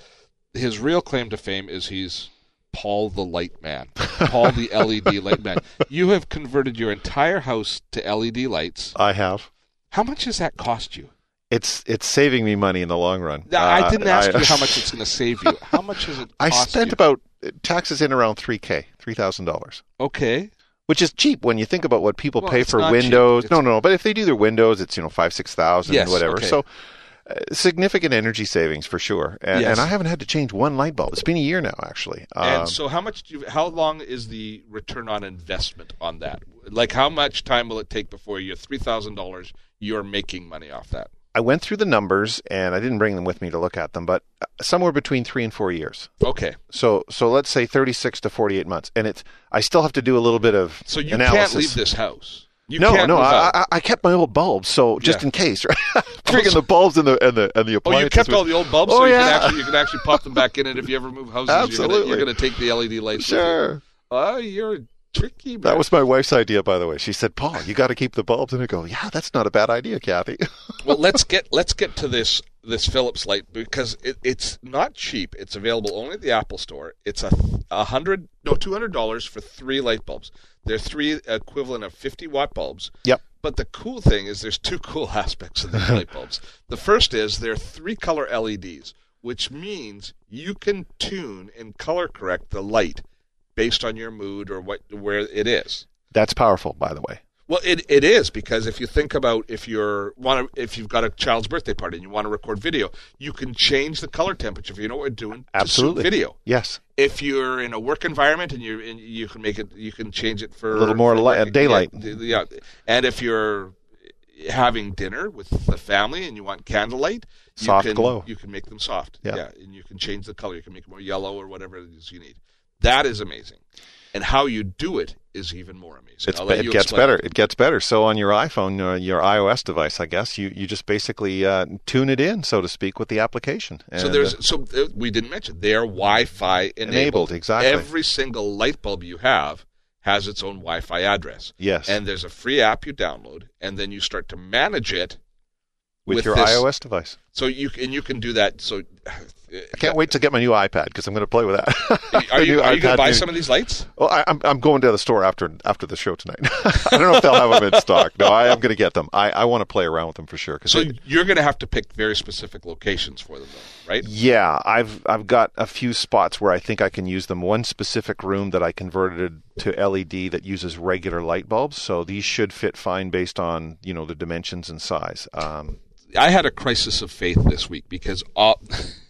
his real claim to fame is he's Paul the Light Man, Paul the L E D Light Man. You have converted your entire house to L E D lights. I have. How much does that cost you? It's it's saving me money in the long run. Now, I didn't ask uh, you how much it's going to save you. How much does it cost I spent you? about, taxes in around three thousand dollars, three thousand dollars. Okay. Which is cheap when you think about what people Well, pay it's for not Windows. cheap. No, It's- no, no. But if they do their Windows, it's, you know, five, six thousand, Yes, whatever. okay. So uh, significant energy savings for sure. And, Yes. and I haven't had to change one light bulb. It's been a year now, actually. And Um, so how much do you, how long is the return on investment on that? Like how much time will it take before you're three thousand dollars you're making money off that? I went through the numbers, and I didn't bring them with me to look at them, but somewhere between three and four years. Okay. So, so let's say thirty-six to forty-eight months, and it's. I still have to do a little bit of So you analysis. can't leave this house. You no, can't no, move I, out. I, I kept my old bulbs, so just Yeah. in case, right? Bringing the bulbs and the and the and the Oh, appliances. you kept with- all the old bulbs, Oh, so you yeah. can actually you can actually pop them back in, and if you ever move houses, Absolutely. you're going to take the L E D lights. with you. Sure. Oh, you're tricky, man. That was my wife's idea, by the way. She said, "Paul, you got to keep the bulbs." And I go, "Yeah, that's not a bad idea, Kathy." Well, let's get let's get to this this Philips light because it, it's not cheap. It's available only at the Apple Store. It's a, a hundred no two hundred dollars for three light bulbs. They're three equivalent of fifty watt bulbs. Yep. But the cool thing is there's two cool aspects of these light bulbs. The first is they're three color L E Ds, which means you can tune and color correct the light based on your mood or what where it is. That's powerful, by the way. Well, it it is because if you think about if you're want to if you've got a child's birthday party and you want to record video, you can change the color temperature if you know what we're doing Absolutely. to suit video. Yes. If you're in a work environment and you and you can make it, you can change it for A little more for li- working- daylight. Yeah, yeah, and if you're having dinner with the family and you want candlelight, you Soft can, glow. You can make them soft. Yeah. and you can change the color. You can make it more yellow or whatever it is you need. That is amazing. And how you do it is even more amazing. It's, I'll let it you gets explain better. it. It gets better. So on your iPhone, uh, your iOS device, I guess, you, you just basically uh, tune it in, so to speak, with the application. So And, there's uh, so uh, we didn't mention they are Wi-Fi enabled. Enabled, exactly. Every single light bulb you have has its own Wi-Fi address. Yes. And there's a free app you download, and then you start to manage it with, with your this- iOS device. So you and you can do that. So I can't wait to get my new iPad because I'm going to play with that. Are you New are you going iPad to buy mini. some of these lights? Well, I, I'm I'm going to the store after after the show tonight. I don't know if they'll have them in stock. No, I am going to get them. I, I want to play around with them for sure. 'cause So they- you're going to have to pick very specific locations for them, though, right? yeah, I've I've got a few spots where I think I can use them. One specific room that I converted to L E D that uses regular light bulbs. So these should fit fine based on you know the dimensions and size. Um, I had a crisis of faith this week because all,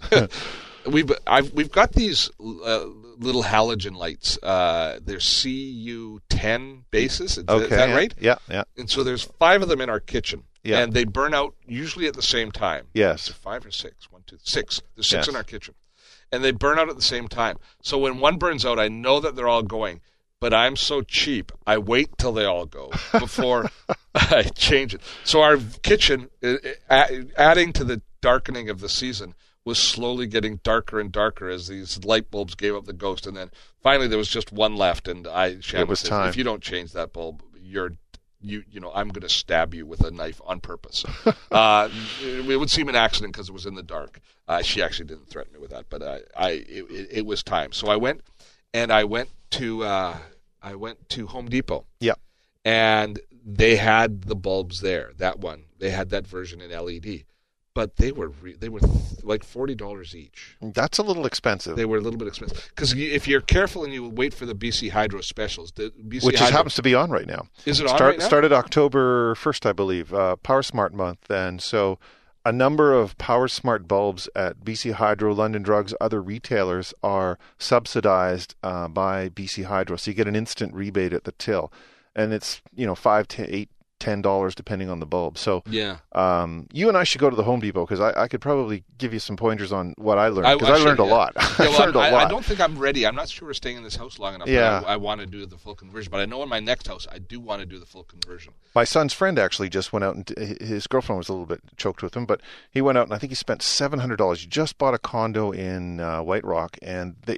we've I've, we've got these uh, little halogen lights. Uh, they're C U ten bases. Is, okay, is that yeah, right? Yeah, yeah. And so there's five of them in our kitchen, Yeah. and they burn out usually at the same time. Yes. Is it five or six? One, two, six. There's six Yes. in our kitchen, and they burn out at the same time. So when one burns out, I know that they're all going. But I'm so cheap, I wait till they all go before I change it. So our kitchen, uh, uh, adding to the darkening of the season, was slowly getting darker and darker as these light bulbs gave up the ghost. And then finally there was just one left, and I Shannon It was said, time. if you don't change that bulb, you're you you know I'm going to stab you with a knife on purpose. uh, it, it would seem an accident because it was in the dark. Uh, she actually didn't threaten me with that, but I, I it, it, it was time. So I went and I went to uh, I went to Home Depot. Yeah. And they had the bulbs there. That one, they had that version in L E D, but they were re- they were like forty dollars each. That's a little expensive. They were a little bit expensive because if you're careful and you wait for the B C Hydro specials, the B C Which Hydro, just happens to be on right now. is it on Start, right now? Started October first, I believe, uh, Power Smart month. And so a number of Power Smart bulbs at B C Hydro, London Drugs, other retailers are subsidized uh, by B C Hydro. So you get an instant rebate at the till. And it's, you know, five to eight, ten dollars depending on the bulb. So Yeah. um, you and I should go to the Home Depot because I, I could probably give you some pointers on what I learned I- because I I, should, learned a yeah. lot. Yeah, I well, learned a I, lot. I don't think I'm ready. I'm not sure we're staying in this house long enough. Yeah. I, I want to do the full conversion, but I know in my next house I do want to do the full conversion. My son's friend actually just went out and his girlfriend was a little bit choked with him, but he went out and I think he spent seven hundred dollars. He just bought a condo in uh, White Rock, and th- he just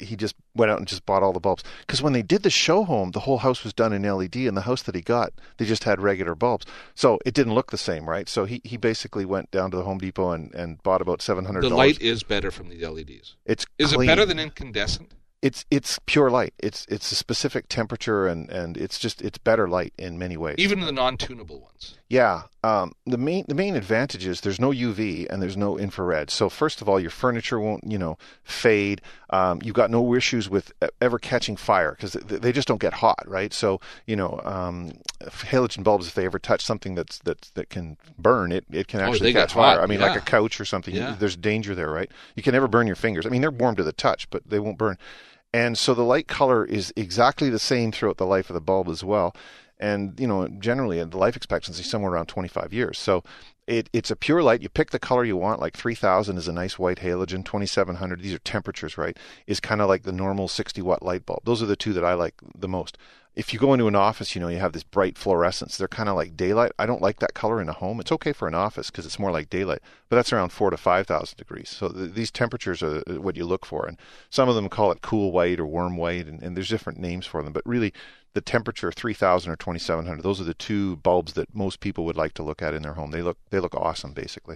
went out and just bought all the bulbs. Because when they did the show home, the whole house was done in L E D, and the house that he got, they just had regular bulbs. So it didn't look the same, right? So he, he basically went down to the Home Depot and, and bought about seven hundred dollars. The light is better from the L E Ds. It's Is clean. it better than incandescent? It's it's pure light. It's it's a specific temperature, and, and it's just it's better light in many ways. Even the non-tunable ones. Yeah. Um, the main the main advantage is there's no U V and there's no infrared. So first of all, your furniture won't you know fade. Um, you've got no issues with ever catching fire because they just don't get hot, right? So you know um, halogen bulbs, if they ever touch something that's that's that can burn, it it can actually oh, they catch get hot. fire. I mean, yeah. like a couch or something. Yeah. There's danger there, right? You can never burn your fingers. I mean, they're warm to the touch, but they won't burn. And so the light color is exactly the same throughout the life of the bulb as well. And, you know, generally the life expectancy is somewhere around twenty-five years. So it, it's a pure light. You pick the color you want, like three thousand is a nice white halogen, twenty-seven hundred, these are temperatures, right, is kind of like the normal sixty watt light bulb. Those are the two that I like the most. If you go into an office, you know, you have this bright fluorescence. They're kind of like daylight. I don't like that color in a home. It's okay for an office because it's more like daylight, but that's around four to five thousand degrees. So th- these temperatures are what you look for, and some of them call it cool white or warm white, and, and there's different names for them. But really, the temperature three thousand or twenty-seven hundred. Those are the two bulbs that most people would like to look at in their home. They look they look awesome, basically.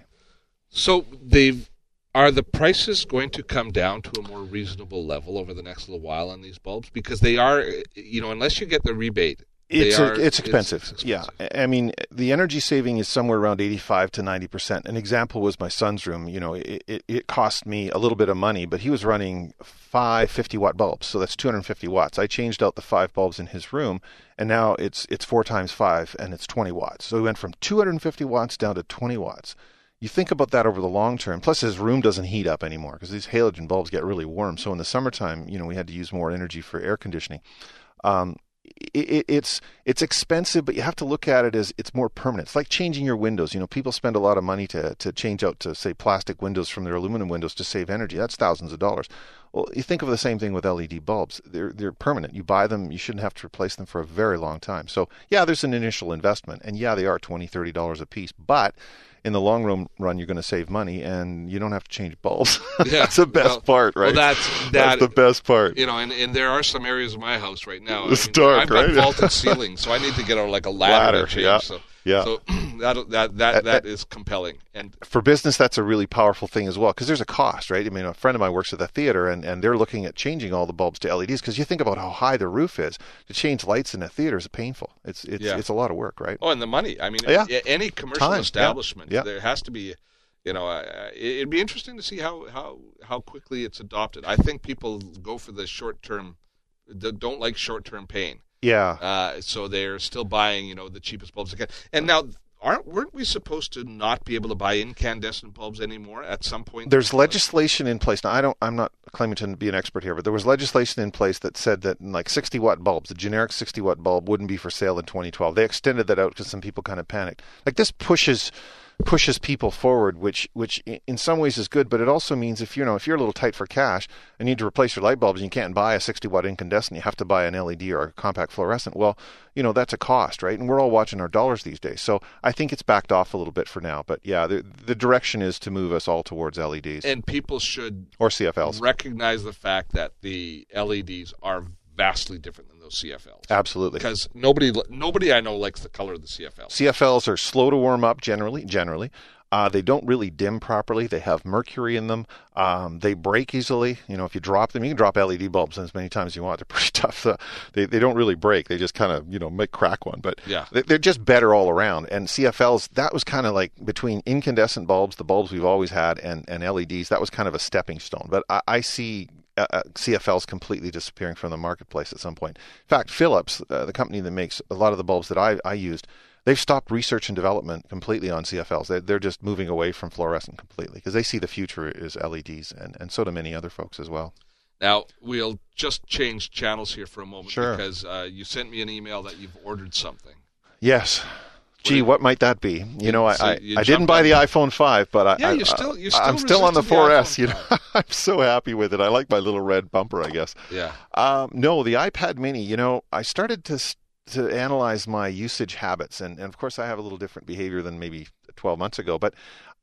So they've. Are the prices going to come down to a more reasonable level over the next little while on these bulbs? Because they are, you know, unless you get the rebate, it's are, a, it's, expensive. it's expensive. Yeah, I mean, the energy saving is somewhere around eighty-five to ninety percent. An example was my son's room. You know, it, it, it cost me a little bit of money, but he was running five fifty watt bulbs, so that's two hundred fifty watts. I changed out the five bulbs in his room, and now it's it's four times five, and it's twenty watts. So we went from two hundred fifty watts down to twenty watts. You think about that over the long term. Plus, his room doesn't heat up anymore because these halogen bulbs get really warm. So in the summertime, you know, we had to use more energy for air conditioning. Um, it, it's it's expensive, but you have to look at it as it's more permanent. It's like changing your windows. You know, people spend a lot of money to to change out to say plastic windows from their aluminum windows to save energy. That's thousands of dollars. Well, you think of the same thing with L E D bulbs. They're they're permanent. You buy them, you shouldn't have to replace them for a very long time. So yeah, there's an initial investment, and yeah, they are twenty, thirty dollars a piece, but in the long run, run, you're going to save money, and you don't have to change bulbs. Yeah, that's the best well, part, right? Well, that's that, that's the best part. You know, and, and there are some areas of my house right now. It's I mean, dark, I've got right? vaulted ceilings, so I need to get a, like a ladder, Ladder, to change. yeah. So, Yeah. so that that that that is compelling. And for business, that's a really powerful thing as well, because there's a cost, right? I mean, a friend of mine works at the theater, and, and they're looking at changing all the bulbs to L E Ds, because you think about how high the roof is. To change lights in a theater is painful. It's it's Yeah. it's a lot of work, right? oh, and the money. I mean, Yeah. a- any commercial Time, yeah. establishment, Yeah. there has to be. You know, uh, it'd be interesting to see how, how, how quickly it's adopted. I think people go for the short term, don't like short term pain. Yeah. Uh, so they're still buying, you know, the cheapest bulbs they can. And now, aren't weren't we supposed to not be able to buy incandescent bulbs anymore at some point? There's legislation in place now. I don't. I'm not claiming to be an expert here, but there was legislation in place that said that like sixty watt bulbs, the generic sixty watt bulb, wouldn't be for sale in twenty twelve. They extended that out because some people kind of panicked. Like this pushes. pushes people forward, which which in some ways is good, but it also means if you know if you're a little tight for cash and need to replace your light bulbs and you can't buy a sixty watt incandescent, you have to buy an L E D or a compact fluorescent. Well, you know that's a cost, right? And we're all watching our dollars these days, so I think it's backed off a little bit for now. But yeah, the the direction is to move us all towards L E Ds and people should or C F Ls. Recognize the fact that the L E Ds are vastly different than those C F Ls. Absolutely. Because nobody nobody I know likes the color of the C F Ls. C F Ls are slow to warm up generally. Generally. Uh, they don't really dim properly. They have mercury in them. Um, they break easily. You know, if you drop them, you can drop L E D bulbs in as many times as you want. They're pretty tough. So they they don't really break. They just kind of, you know, make crack one. But yeah. they, they're just better all around. And C F Ls, that was kind of like between incandescent bulbs, the bulbs we've always had, and, and L E Ds, that was kind of a stepping stone. But I, I see uh, C F Ls completely disappearing from the marketplace at some point. In fact, Philips, uh, the company that makes a lot of the bulbs that I, I used, they've stopped research and development completely on C F Ls. They, they're just moving away from fluorescent completely because they see the future is L E Ds, and, and so do many other folks as well. Now, we'll just change channels here for a moment sure. because uh, you sent me an email that you've ordered something. Yes. Gee, what might that be? You know, I, so I, you I didn't buy on... the iPhone five, but I, yeah, I, you still, you still I'm still on the resisted four the S. iPhone You know, I'm so happy with it. I like my little red bumper, I guess. Yeah. Um, no, the iPad Mini. You know, I started to to analyze my usage habits, and, and of course, I have a little different behavior than maybe twelve months ago. But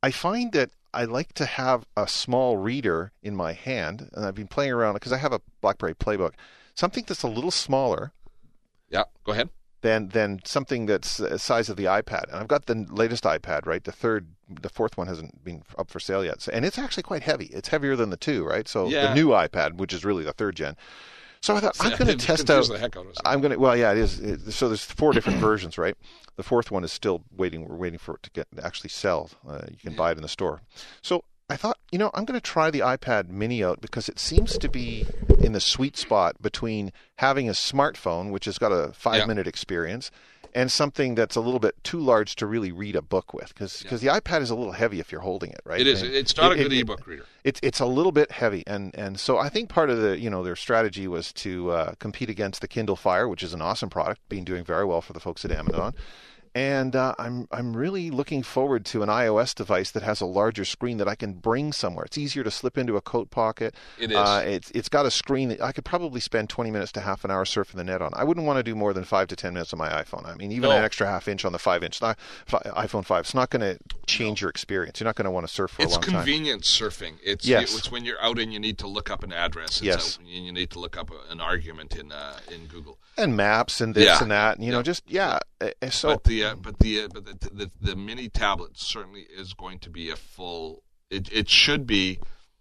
I find that I like to have a small reader in my hand, and I've been playing around because I have a BlackBerry Playbook, something that's a little smaller. Yeah, go ahead. Than than something that's the size of the iPad. And I've got the latest iPad, right? The third, the fourth one hasn't been up for sale yet, so, and it's actually quite heavy. It's heavier than the two, right? So Yeah. the new iPad, which is really the third gen. So I thought I'm going to It test confused out. the heck out of us. I'm going to. Well, yeah, it is. It, so there's four different versions, right? The fourth one is still waiting. We're waiting for it to get actually sell. Uh, you can buy it in the store. So I thought, you know, I'm going to try the iPad Mini out because it seems to be in the sweet spot between having a smartphone, which has got a five-minute experience, and something that's a little bit too large to really read a book with, because Yeah. the iPad is a little heavy if you're holding it, right? It is. And It's not it- a good it- ebook reader. It's it's a little bit heavy, and, and so I think part of the you know their strategy was to uh, compete against the Kindle Fire, which is an awesome product, been doing very well for the folks at Amazon. And uh, I'm I'm really looking forward to an iOS device that has a larger screen that I can bring somewhere. It's easier to slip into a coat pocket. It is. Uh, it's it's got a screen that I could probably spend twenty minutes to half an hour surfing the net on. I wouldn't want to do more than five to ten minutes on my iPhone. I mean, even No. an extra half inch on the five inch not, fi- iPhone five. It's not going to change your experience. You're not going to want to surf for It's a long time. convenience surfing. It's Yes. it's when you're out and you need to look up an address. It's Yes. out and you need to look up a, an argument in uh, in Google. And maps and this Yeah. and that. And, you know, Yeah. just yeah. Uh, So but the uh, but the uh, but the, the the mini tablet certainly is going to be a full. It it should be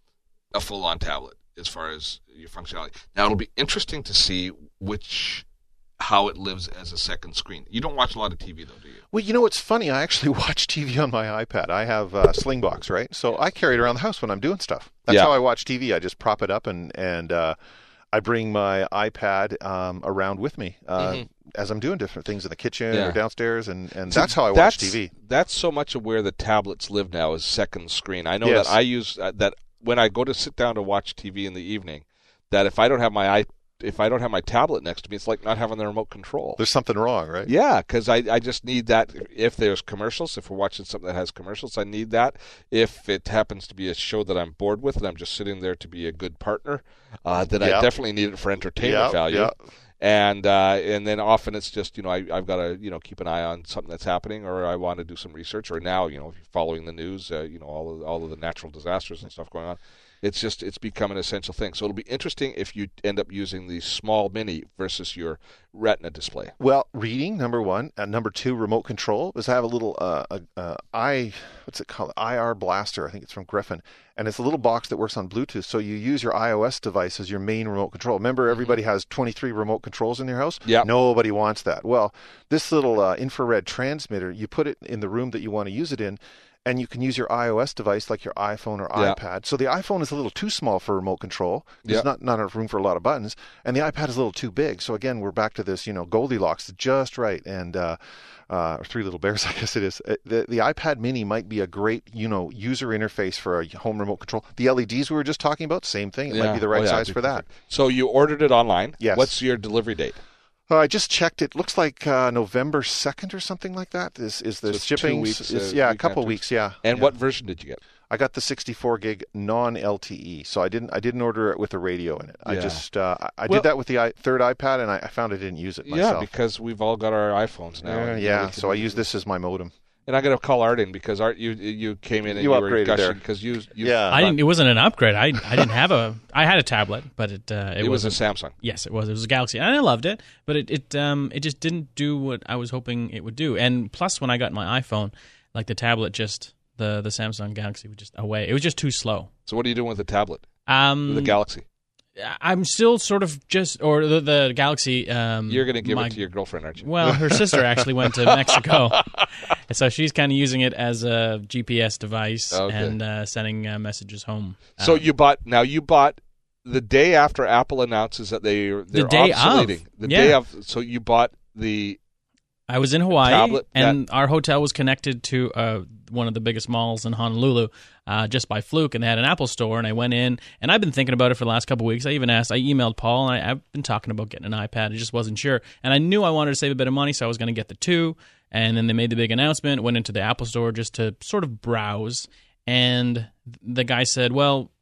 a full on tablet as far as your functionality. Now it'll be interesting to see which how it lives as a second screen. You don't watch a lot of T V though, do you? Well, you know what's funny? I actually watch T V on my iPad. I have uh, Slingbox, right? So I carry it around the house when I'm doing stuff. That's Yeah. how I watch T V. I just prop it up and and uh, I bring my iPad um, around with me uh, Mhm. as I'm doing different things in the kitchen Yeah. or downstairs, and, and See, that's how I watch that's, T V. That's so much of where the tablets live now is second screen. I know Yes. that I use uh, that when I go to sit down to watch T V in the evening. That if I don't have my i if I don't have my tablet next to me, it's like not having the remote control. There's something wrong, right? Yeah, because I, I just need that. If there's commercials, if we're watching something that has commercials, I need that. If it happens to be a show that I'm bored with and I'm just sitting there to be a good partner, uh, then Yep. I definitely need it for entertainment Yep, value. yep. And uh, and then often it's just, you know, I, I've got to, you know, keep an eye on something that's happening, or I want to do some research, or now, you know, if you're following the news, uh, you know, all of, all of the natural disasters and stuff going on. It's just, it's become an essential thing. So it'll be interesting if you end up using the small mini versus your Retina display. Well, reading, number one. And number two, remote control. Is I have a little uh, uh, uh, I, what's it called? I R Blaster. I think it's from Griffin. And it's a little box that works on Bluetooth. So you use your iOS device as your main remote control. Remember, everybody has twenty-three remote controls in their house? Yeah. Nobody wants that. Well, this little uh, infrared transmitter, you put it in the room that you want to use it in, and you can use your iOS device like your iPhone or Yeah. iPad. So the iPhone is a little too small for remote control. There's Yeah. not, not enough room for a lot of buttons. And the iPad is a little too big. So again, we're back to this, you know, Goldilocks, just right. And uh, uh, or Three Little Bears, I guess it is. Uh, The, the iPad mini might be a great, you know, user interface for a home remote control. The L E Ds we were just talking about, same thing. It might Yeah. be the right Oh, yeah, size it'd for be that. perfect. So you ordered it online. Yes. What's your delivery date? Uh, I just checked. It looks like uh, November second or something like that. Is is the So it's two shipping? weeks, is, uh, yeah, a week couple after. weeks. Yeah. And yeah. what version did you get? I got the sixty-four gig non L T E, so I didn't I didn't order it with a radio in it. I Yeah. just uh, I, I Well- did that with the I, third iPad, and I, I found I didn't use it Yeah, myself. because we've all got our iPhones now. Yeah, and yeah. we can So I use this as my modem. And I'm going to call Art in because Art, you you came in and You you, were upgraded gushing there. because you, you Yeah. I didn't. It wasn't an upgrade. I I didn't have a. I had a tablet, but it uh, it, It was a wasn't. Samsung. Yes, it was. It was a Galaxy, and I loved it, but it it um it just didn't do what I was hoping it would do. And plus, when I got my iPhone, like the tablet, just the the Samsung Galaxy was just away. It was just too slow. So what are you doing with the tablet, Um, the Galaxy? I'm still sort of just or the the Galaxy. Um, You're going to give my- it to your girlfriend, aren't you? Well, her sister actually went to Mexico, and so she's kind of using it as a G P S device Okay. and uh, sending uh, messages home. So Um, you bought now you bought the day after Apple announces that they they're day of. obsoleting the Yeah. day of. So you bought the I was in Hawaii, tablet and our hotel was connected to uh, one of the biggest malls in Honolulu, uh, just by fluke, and they had an Apple store, and I went in, and I've been thinking about it for the last couple of weeks. I even asked, I emailed Paul, and I, I've been talking about getting an iPad. I just wasn't sure, and I knew I wanted to save a bit of money, so I was going to get the two, and then they made the big announcement, went into the Apple store just to sort of browse, and the guy said, well, if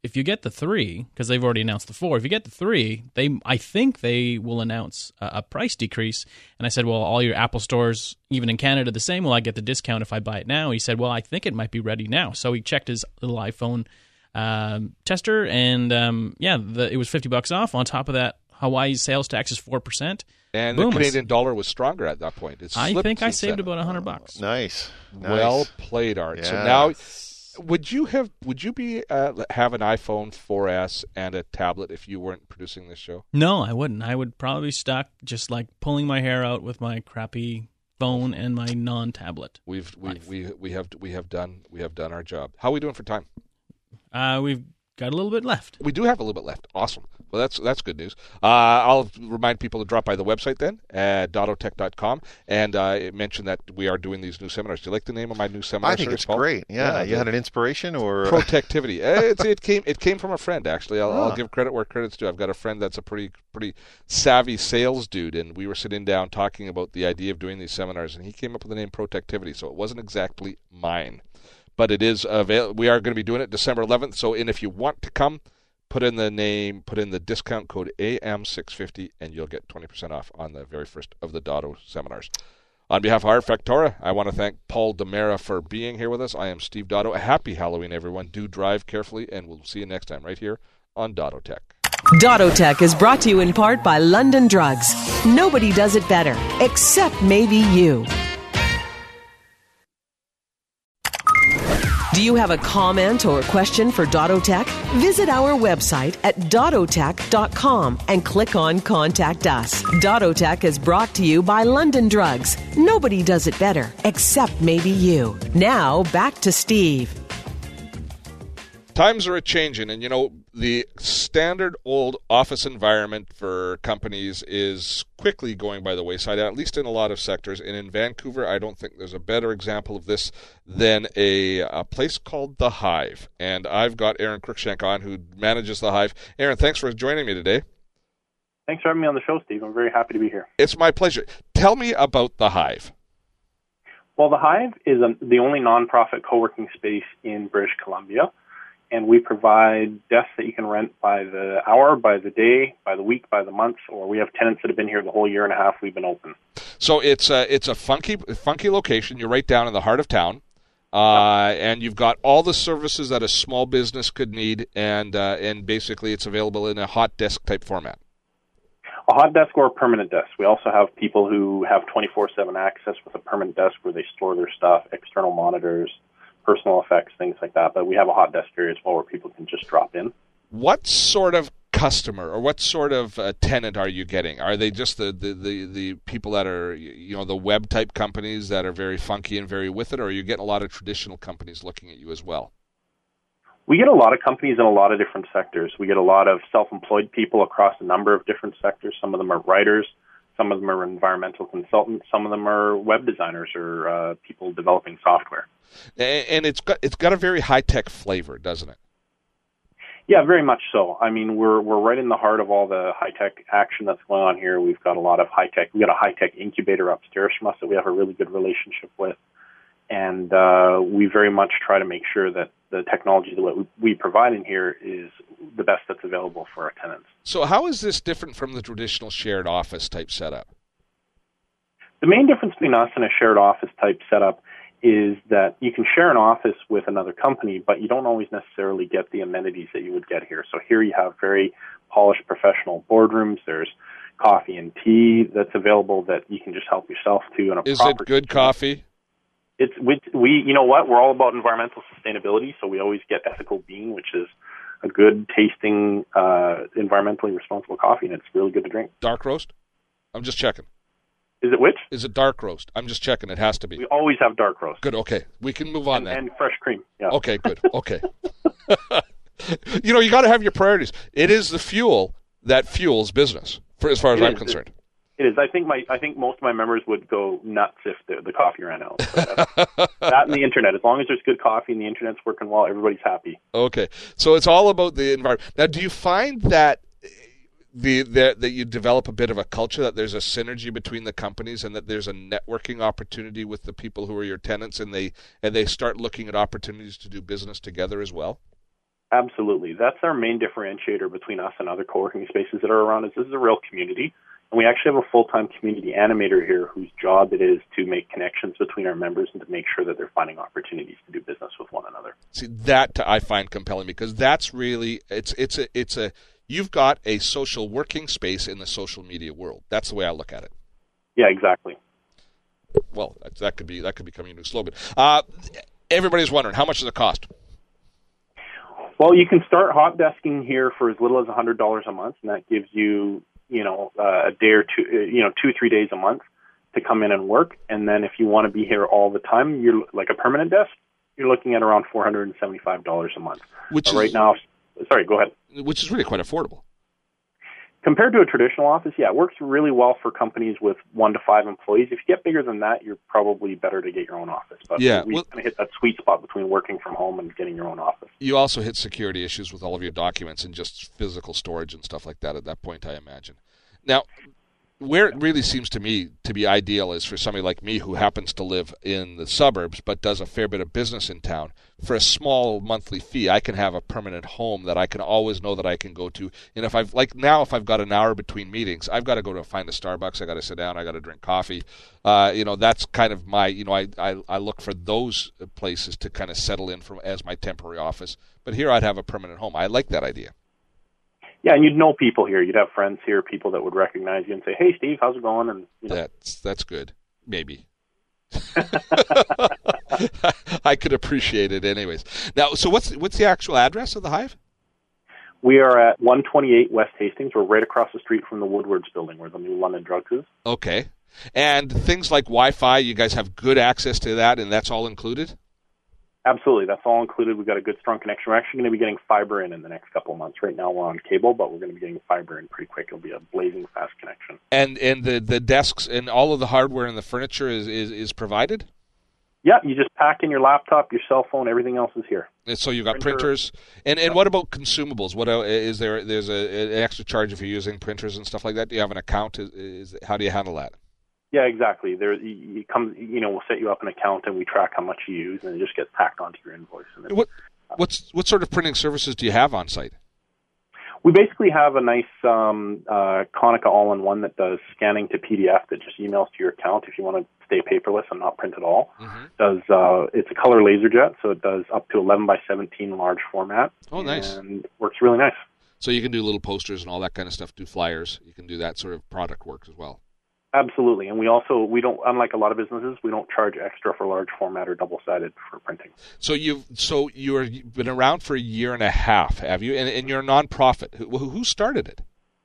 if you get the three, because they've already announced the four, if you get the three, they I think they will announce a, a price decrease. And I said, well, all your Apple stores, even in Canada, the same. Will I get the discount if I buy it now? He said, well, I think it might be ready now. So he checked his little iPhone um, tester, and um, yeah, the, it was fifty bucks off. On top of that, Hawaii's sales tax is four percent. And Boom. the Canadian dollar was stronger at that point. It's I think I saved then. about one hundred bucks. Nice. nice. Well played, Art. Yeah. So now, would you have would you be uh, have an iPhone four S and a tablet if you weren't producing this show? No, I wouldn't. I would probably be stuck just like pulling my hair out with my crappy phone and my non-tablet. We've we we we have we have done we have done our job. How are we doing for time? Uh, we've got a little bit left. We do have a little bit left. Awesome. Well, that's that's good news. Uh, I'll remind people to drop by the website then at dottotech dot com and uh, mention that we are doing these new seminars. Do you like the name of my new seminar? I think series, it's Paul? great. Yeah, Yeah, you the- had an inspiration or Protectivity. Uh, it's, it came it came from a friend actually. I'll, Ah. I'll give credit where credit's due. I've got a friend that's a pretty pretty savvy sales dude, and we were sitting down talking about the idea of doing these seminars, and he came up with the name Protectivity. So it wasn't exactly mine, but it is avail- We are going to be doing it December eleventh. So, and if you want to come, put in the name, put in the discount code A M six fifty, and you'll get twenty percent off on the very first of the Dotto seminars. On behalf of Art Factora, I want to thank Paul Demera for being here with us. I am Steve Dotto. A happy Halloween, everyone. Do drive carefully, and we'll see you next time right here on Dotto Tech. Dotto Tech is brought to you in part by London Drugs. Nobody does it better, except maybe you. Do you have a comment or question for Dotto Tech? Visit our website at dottotech dot com and click on Contact Us. Dotto Tech is brought to you by London Drugs. Nobody does it better, except maybe you. Now, back to Steve. Times are a-changing, and, you know, the standard old office environment for companies is quickly going by the wayside, at least in a lot of sectors. And in Vancouver, I don't think there's a better example of this than a, a place called The Hive. And I've got Aaron Cruikshank on, who manages The Hive. Aaron, thanks for joining me today. Thanks for having me on the show, Steve. I'm very happy to be here. It's my pleasure. Tell me about The Hive. Well, The Hive is a, the only nonprofit co-working space in British Columbia. And we provide desks that you can rent by the hour, by the day, by the week, by the month, or we have tenants that have been here the whole year and a half we've been open. So it's a, it's a funky funky location. You're right down in the heart of town, uh, and you've got all the services that a small business could need, and uh, and basically it's available in a hot desk type format. A hot desk or a permanent desk. We also have people who have twenty-four seven access with a permanent desk where they store their stuff, external monitors, personal effects, things like that. But we have a hot desk area as well where people can just drop in. What sort of customer or what sort of uh, tenant are you getting? Are they just the, the, the, the people that are, you know, the web type companies that are very funky and very with it, or are you getting a lot of traditional companies looking at you as well? We get a lot of companies in a lot of different sectors. We get a lot of self-employed people across a number of different sectors. Some of them are writers. Some of them are environmental consultants. Some of them are web designers or uh, people developing software. And it's got it's got a very high tech flavor, doesn't it? Yeah, very much so. I mean, we're we're right in the heart of all the high tech action that's going on here. We've got a lot of high tech. We've got a high tech incubator upstairs from us that we have a really good relationship with, and uh, we very much try to make sure that the technology that we provide in here is the best that's available for our tenants. So, how is this different from the traditional shared office type setup? The main difference between us and a shared office type setup is that you can share an office with another company, but you don't always necessarily get the amenities that you would get here. So here you have very polished professional boardrooms. There's coffee and tea that's available that you can just help yourself to. And a Is it good coffee? It's we, we, you know what? We're all about environmental sustainability, so we always get ethical bean, which is a good tasting, uh, environmentally responsible coffee, and it's really good to drink. Dark roast? I'm just checking. Is it which? Is it dark roast? I'm just checking. It has to be. We always have dark roast. Good. Okay, we can move on and, then. And fresh cream. Yeah. Okay. Good. Okay. You know, you got to have your priorities. It is the fuel that fuels business, for as far as It I'm is. concerned. It is. I think my. I think most of my members would go nuts if the, the coffee ran out. So that and the internet. As long as there's good coffee and the internet's working well, everybody's happy. Okay, so it's all about the environment. Now, do you find that the, the that you develop a bit of a culture, that there's a synergy between the companies, and that there's a networking opportunity with the people who are your tenants, and they and they start looking at opportunities to do business together as well? Absolutely. That's our main differentiator between us and other co-working spaces that are around is this is a real community. And we actually have a full-time community animator here whose job it is to make connections between our members and to make sure that they're finding opportunities to do business with one another. See, that I find compelling because that's really, it's it's a, it's a, you've got a social working space in the social media world. That's the way I look at it. Yeah, exactly. Well, that, that could be, that could become your new slogan. Uh, everybody's wondering, how much does it cost? Well, you can start hot desking here for as little as one hundred dollars a month, and that gives you, you know, uh, a day or two, uh, you know, two, three days a month to come in and work. And then if you want to be here all the time, you're like a permanent desk, you're looking at around four hundred seventy-five dollars a month. Which uh, is, right now, sorry, go ahead. Which is really quite affordable. Compared to a traditional office, yeah, it works really well for companies with one to five employees. If you get bigger than that, you're probably better to get your own office. But yeah, we well, kind of hit that sweet spot between working from home and getting your own office. You also hit security issues with all of your documents and just physical storage and stuff like that at that point, I imagine. Now, where it really seems to me to be ideal is for somebody like me who happens to live in the suburbs but does a fair bit of business in town. For a small monthly fee, I can have a permanent home that I can always know that I can go to. And if I've, like now, if I've got an hour between meetings, I've got to go to find a Starbucks, I got to sit down, I got to drink coffee. Uh, you know, that's kind of my, you know, I, I, I look for those places to kind of settle in from as my temporary office. But here I'd have a permanent home. I like that idea. Yeah, and you'd know people here. You'd have friends here, people that would recognize you and say, "Hey, Steve, how's it going?" And you know. That's that's good. Maybe. I could appreciate it, anyways. Now, so what's what's the actual address of the Hive? We are at one twenty-eight West Hastings. We're right across the street from the Woodwards building, where the new London Drugs is. Okay, and things like Wi-Fi, you guys have good access to that, and that's all included? Absolutely. That's all included. We've got a good, strong connection. We're actually going to be getting fiber in in the next couple of months. Right now we're on cable, but we're going to be getting fiber in pretty quick. It'll be a blazing fast connection. And and the, the desks and all of the hardware and the furniture is, is, is provided? Yeah, you just pack in your laptop, your cell phone, everything else is here. And so you've got Printer. printers. And and what about consumables? What is there? There's a, an extra charge if you're using printers and stuff like that? Do you have an account? Is, is How do you handle that? Yeah, exactly. There, you come, you know, we'll set you up an account and we track how much you use, and it just gets tacked onto your invoice. And then, what, what's what sort of printing services do you have on site? We basically have a nice um, uh, Konica all-in-one that does scanning to P D F that just emails to your account if you want to stay paperless and not print at all. Mm-hmm. Does uh, it's a color laserjet, so it does up to eleven by seventeen large format. Oh, nice! And works really nice. So you can do little posters and all that kind of stuff. Do flyers. You can do that sort of product work as well. Absolutely, and we also we don't unlike a lot of businesses we don't charge extra for large format or double sided for printing. So you've so you're, you've been around for a year and a half, have you? And, and you're a nonprofit. Who, who started it?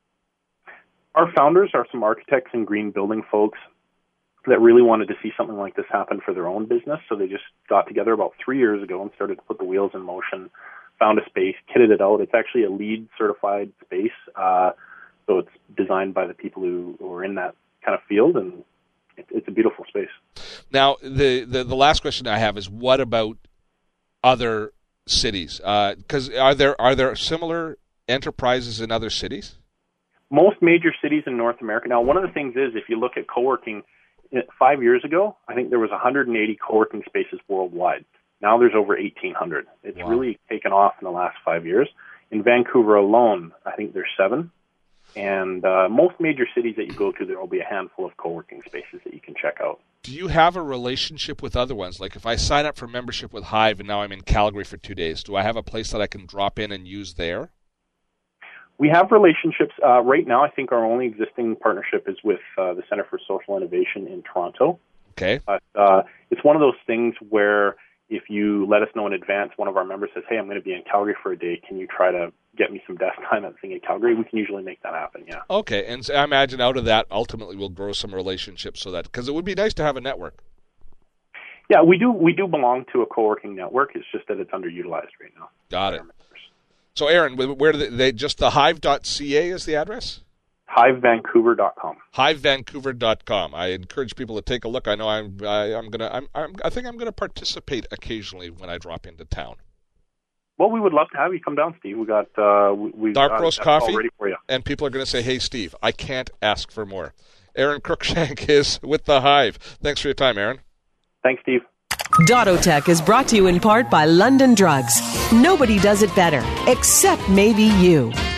Our founders are some architects and green building folks that really wanted to see something like this happen for their own business. So they just got together about three years ago and started to put the wheels in motion. Found a space, kitted it out. It's actually a LEED certified space, uh, so it's designed by the people who, who are in that kind of field, and it, it's a beautiful space. Now, the, the the last question I have is, what about other cities? Because uh, are there are there similar enterprises in other cities? Most major cities in North America. Now, one of the things is, if you look at co-working, five years ago, I think there was one hundred eighty co-working spaces worldwide. Now there's over eighteen hundred. It's wow. really taken off in the last five years. In Vancouver alone, I think there's seven. And uh, most major cities that you go to, there will be a handful of co-working spaces that you can check out. Do you have a relationship with other ones? Like if I sign up for membership with Hive and now I'm in Calgary for two days, do I have a place that I can drop in and use there? We have relationships. Uh, right now, I think our only existing partnership is with uh, the Center for Social Innovation in Toronto. Okay. But uh, it's one of those things where if you let us know in advance, one of our members says, hey, I'm going to be in Calgary for a day. Can you try to get me some desk time at the thing in Calgary? We can usually make that happen, yeah. Okay, and so I imagine out of that, ultimately we'll grow some relationships so that, because it would be nice to have a network. Yeah, we do we do belong to a co-working network. It's just that it's underutilized right now. Got it. So, Aaron, where do they, they just the hive dot c a is the address? hive vancouver dot com. hive vancouver dot com. I encourage people to take a look. I know I'm I, I'm gonna I'm, I'm I think I'm gonna participate occasionally when I drop into town. Well, we would love to have you come down, Steve. We got uh, we dark roast coffee ready for you. And people are going to say, "Hey, Steve, I can't ask for more." Aaron Cruikshank is with the Hive. Thanks for your time, Aaron. Thanks, Steve. Dottotech is brought to you in part by London Drugs. Nobody does it better, except maybe you.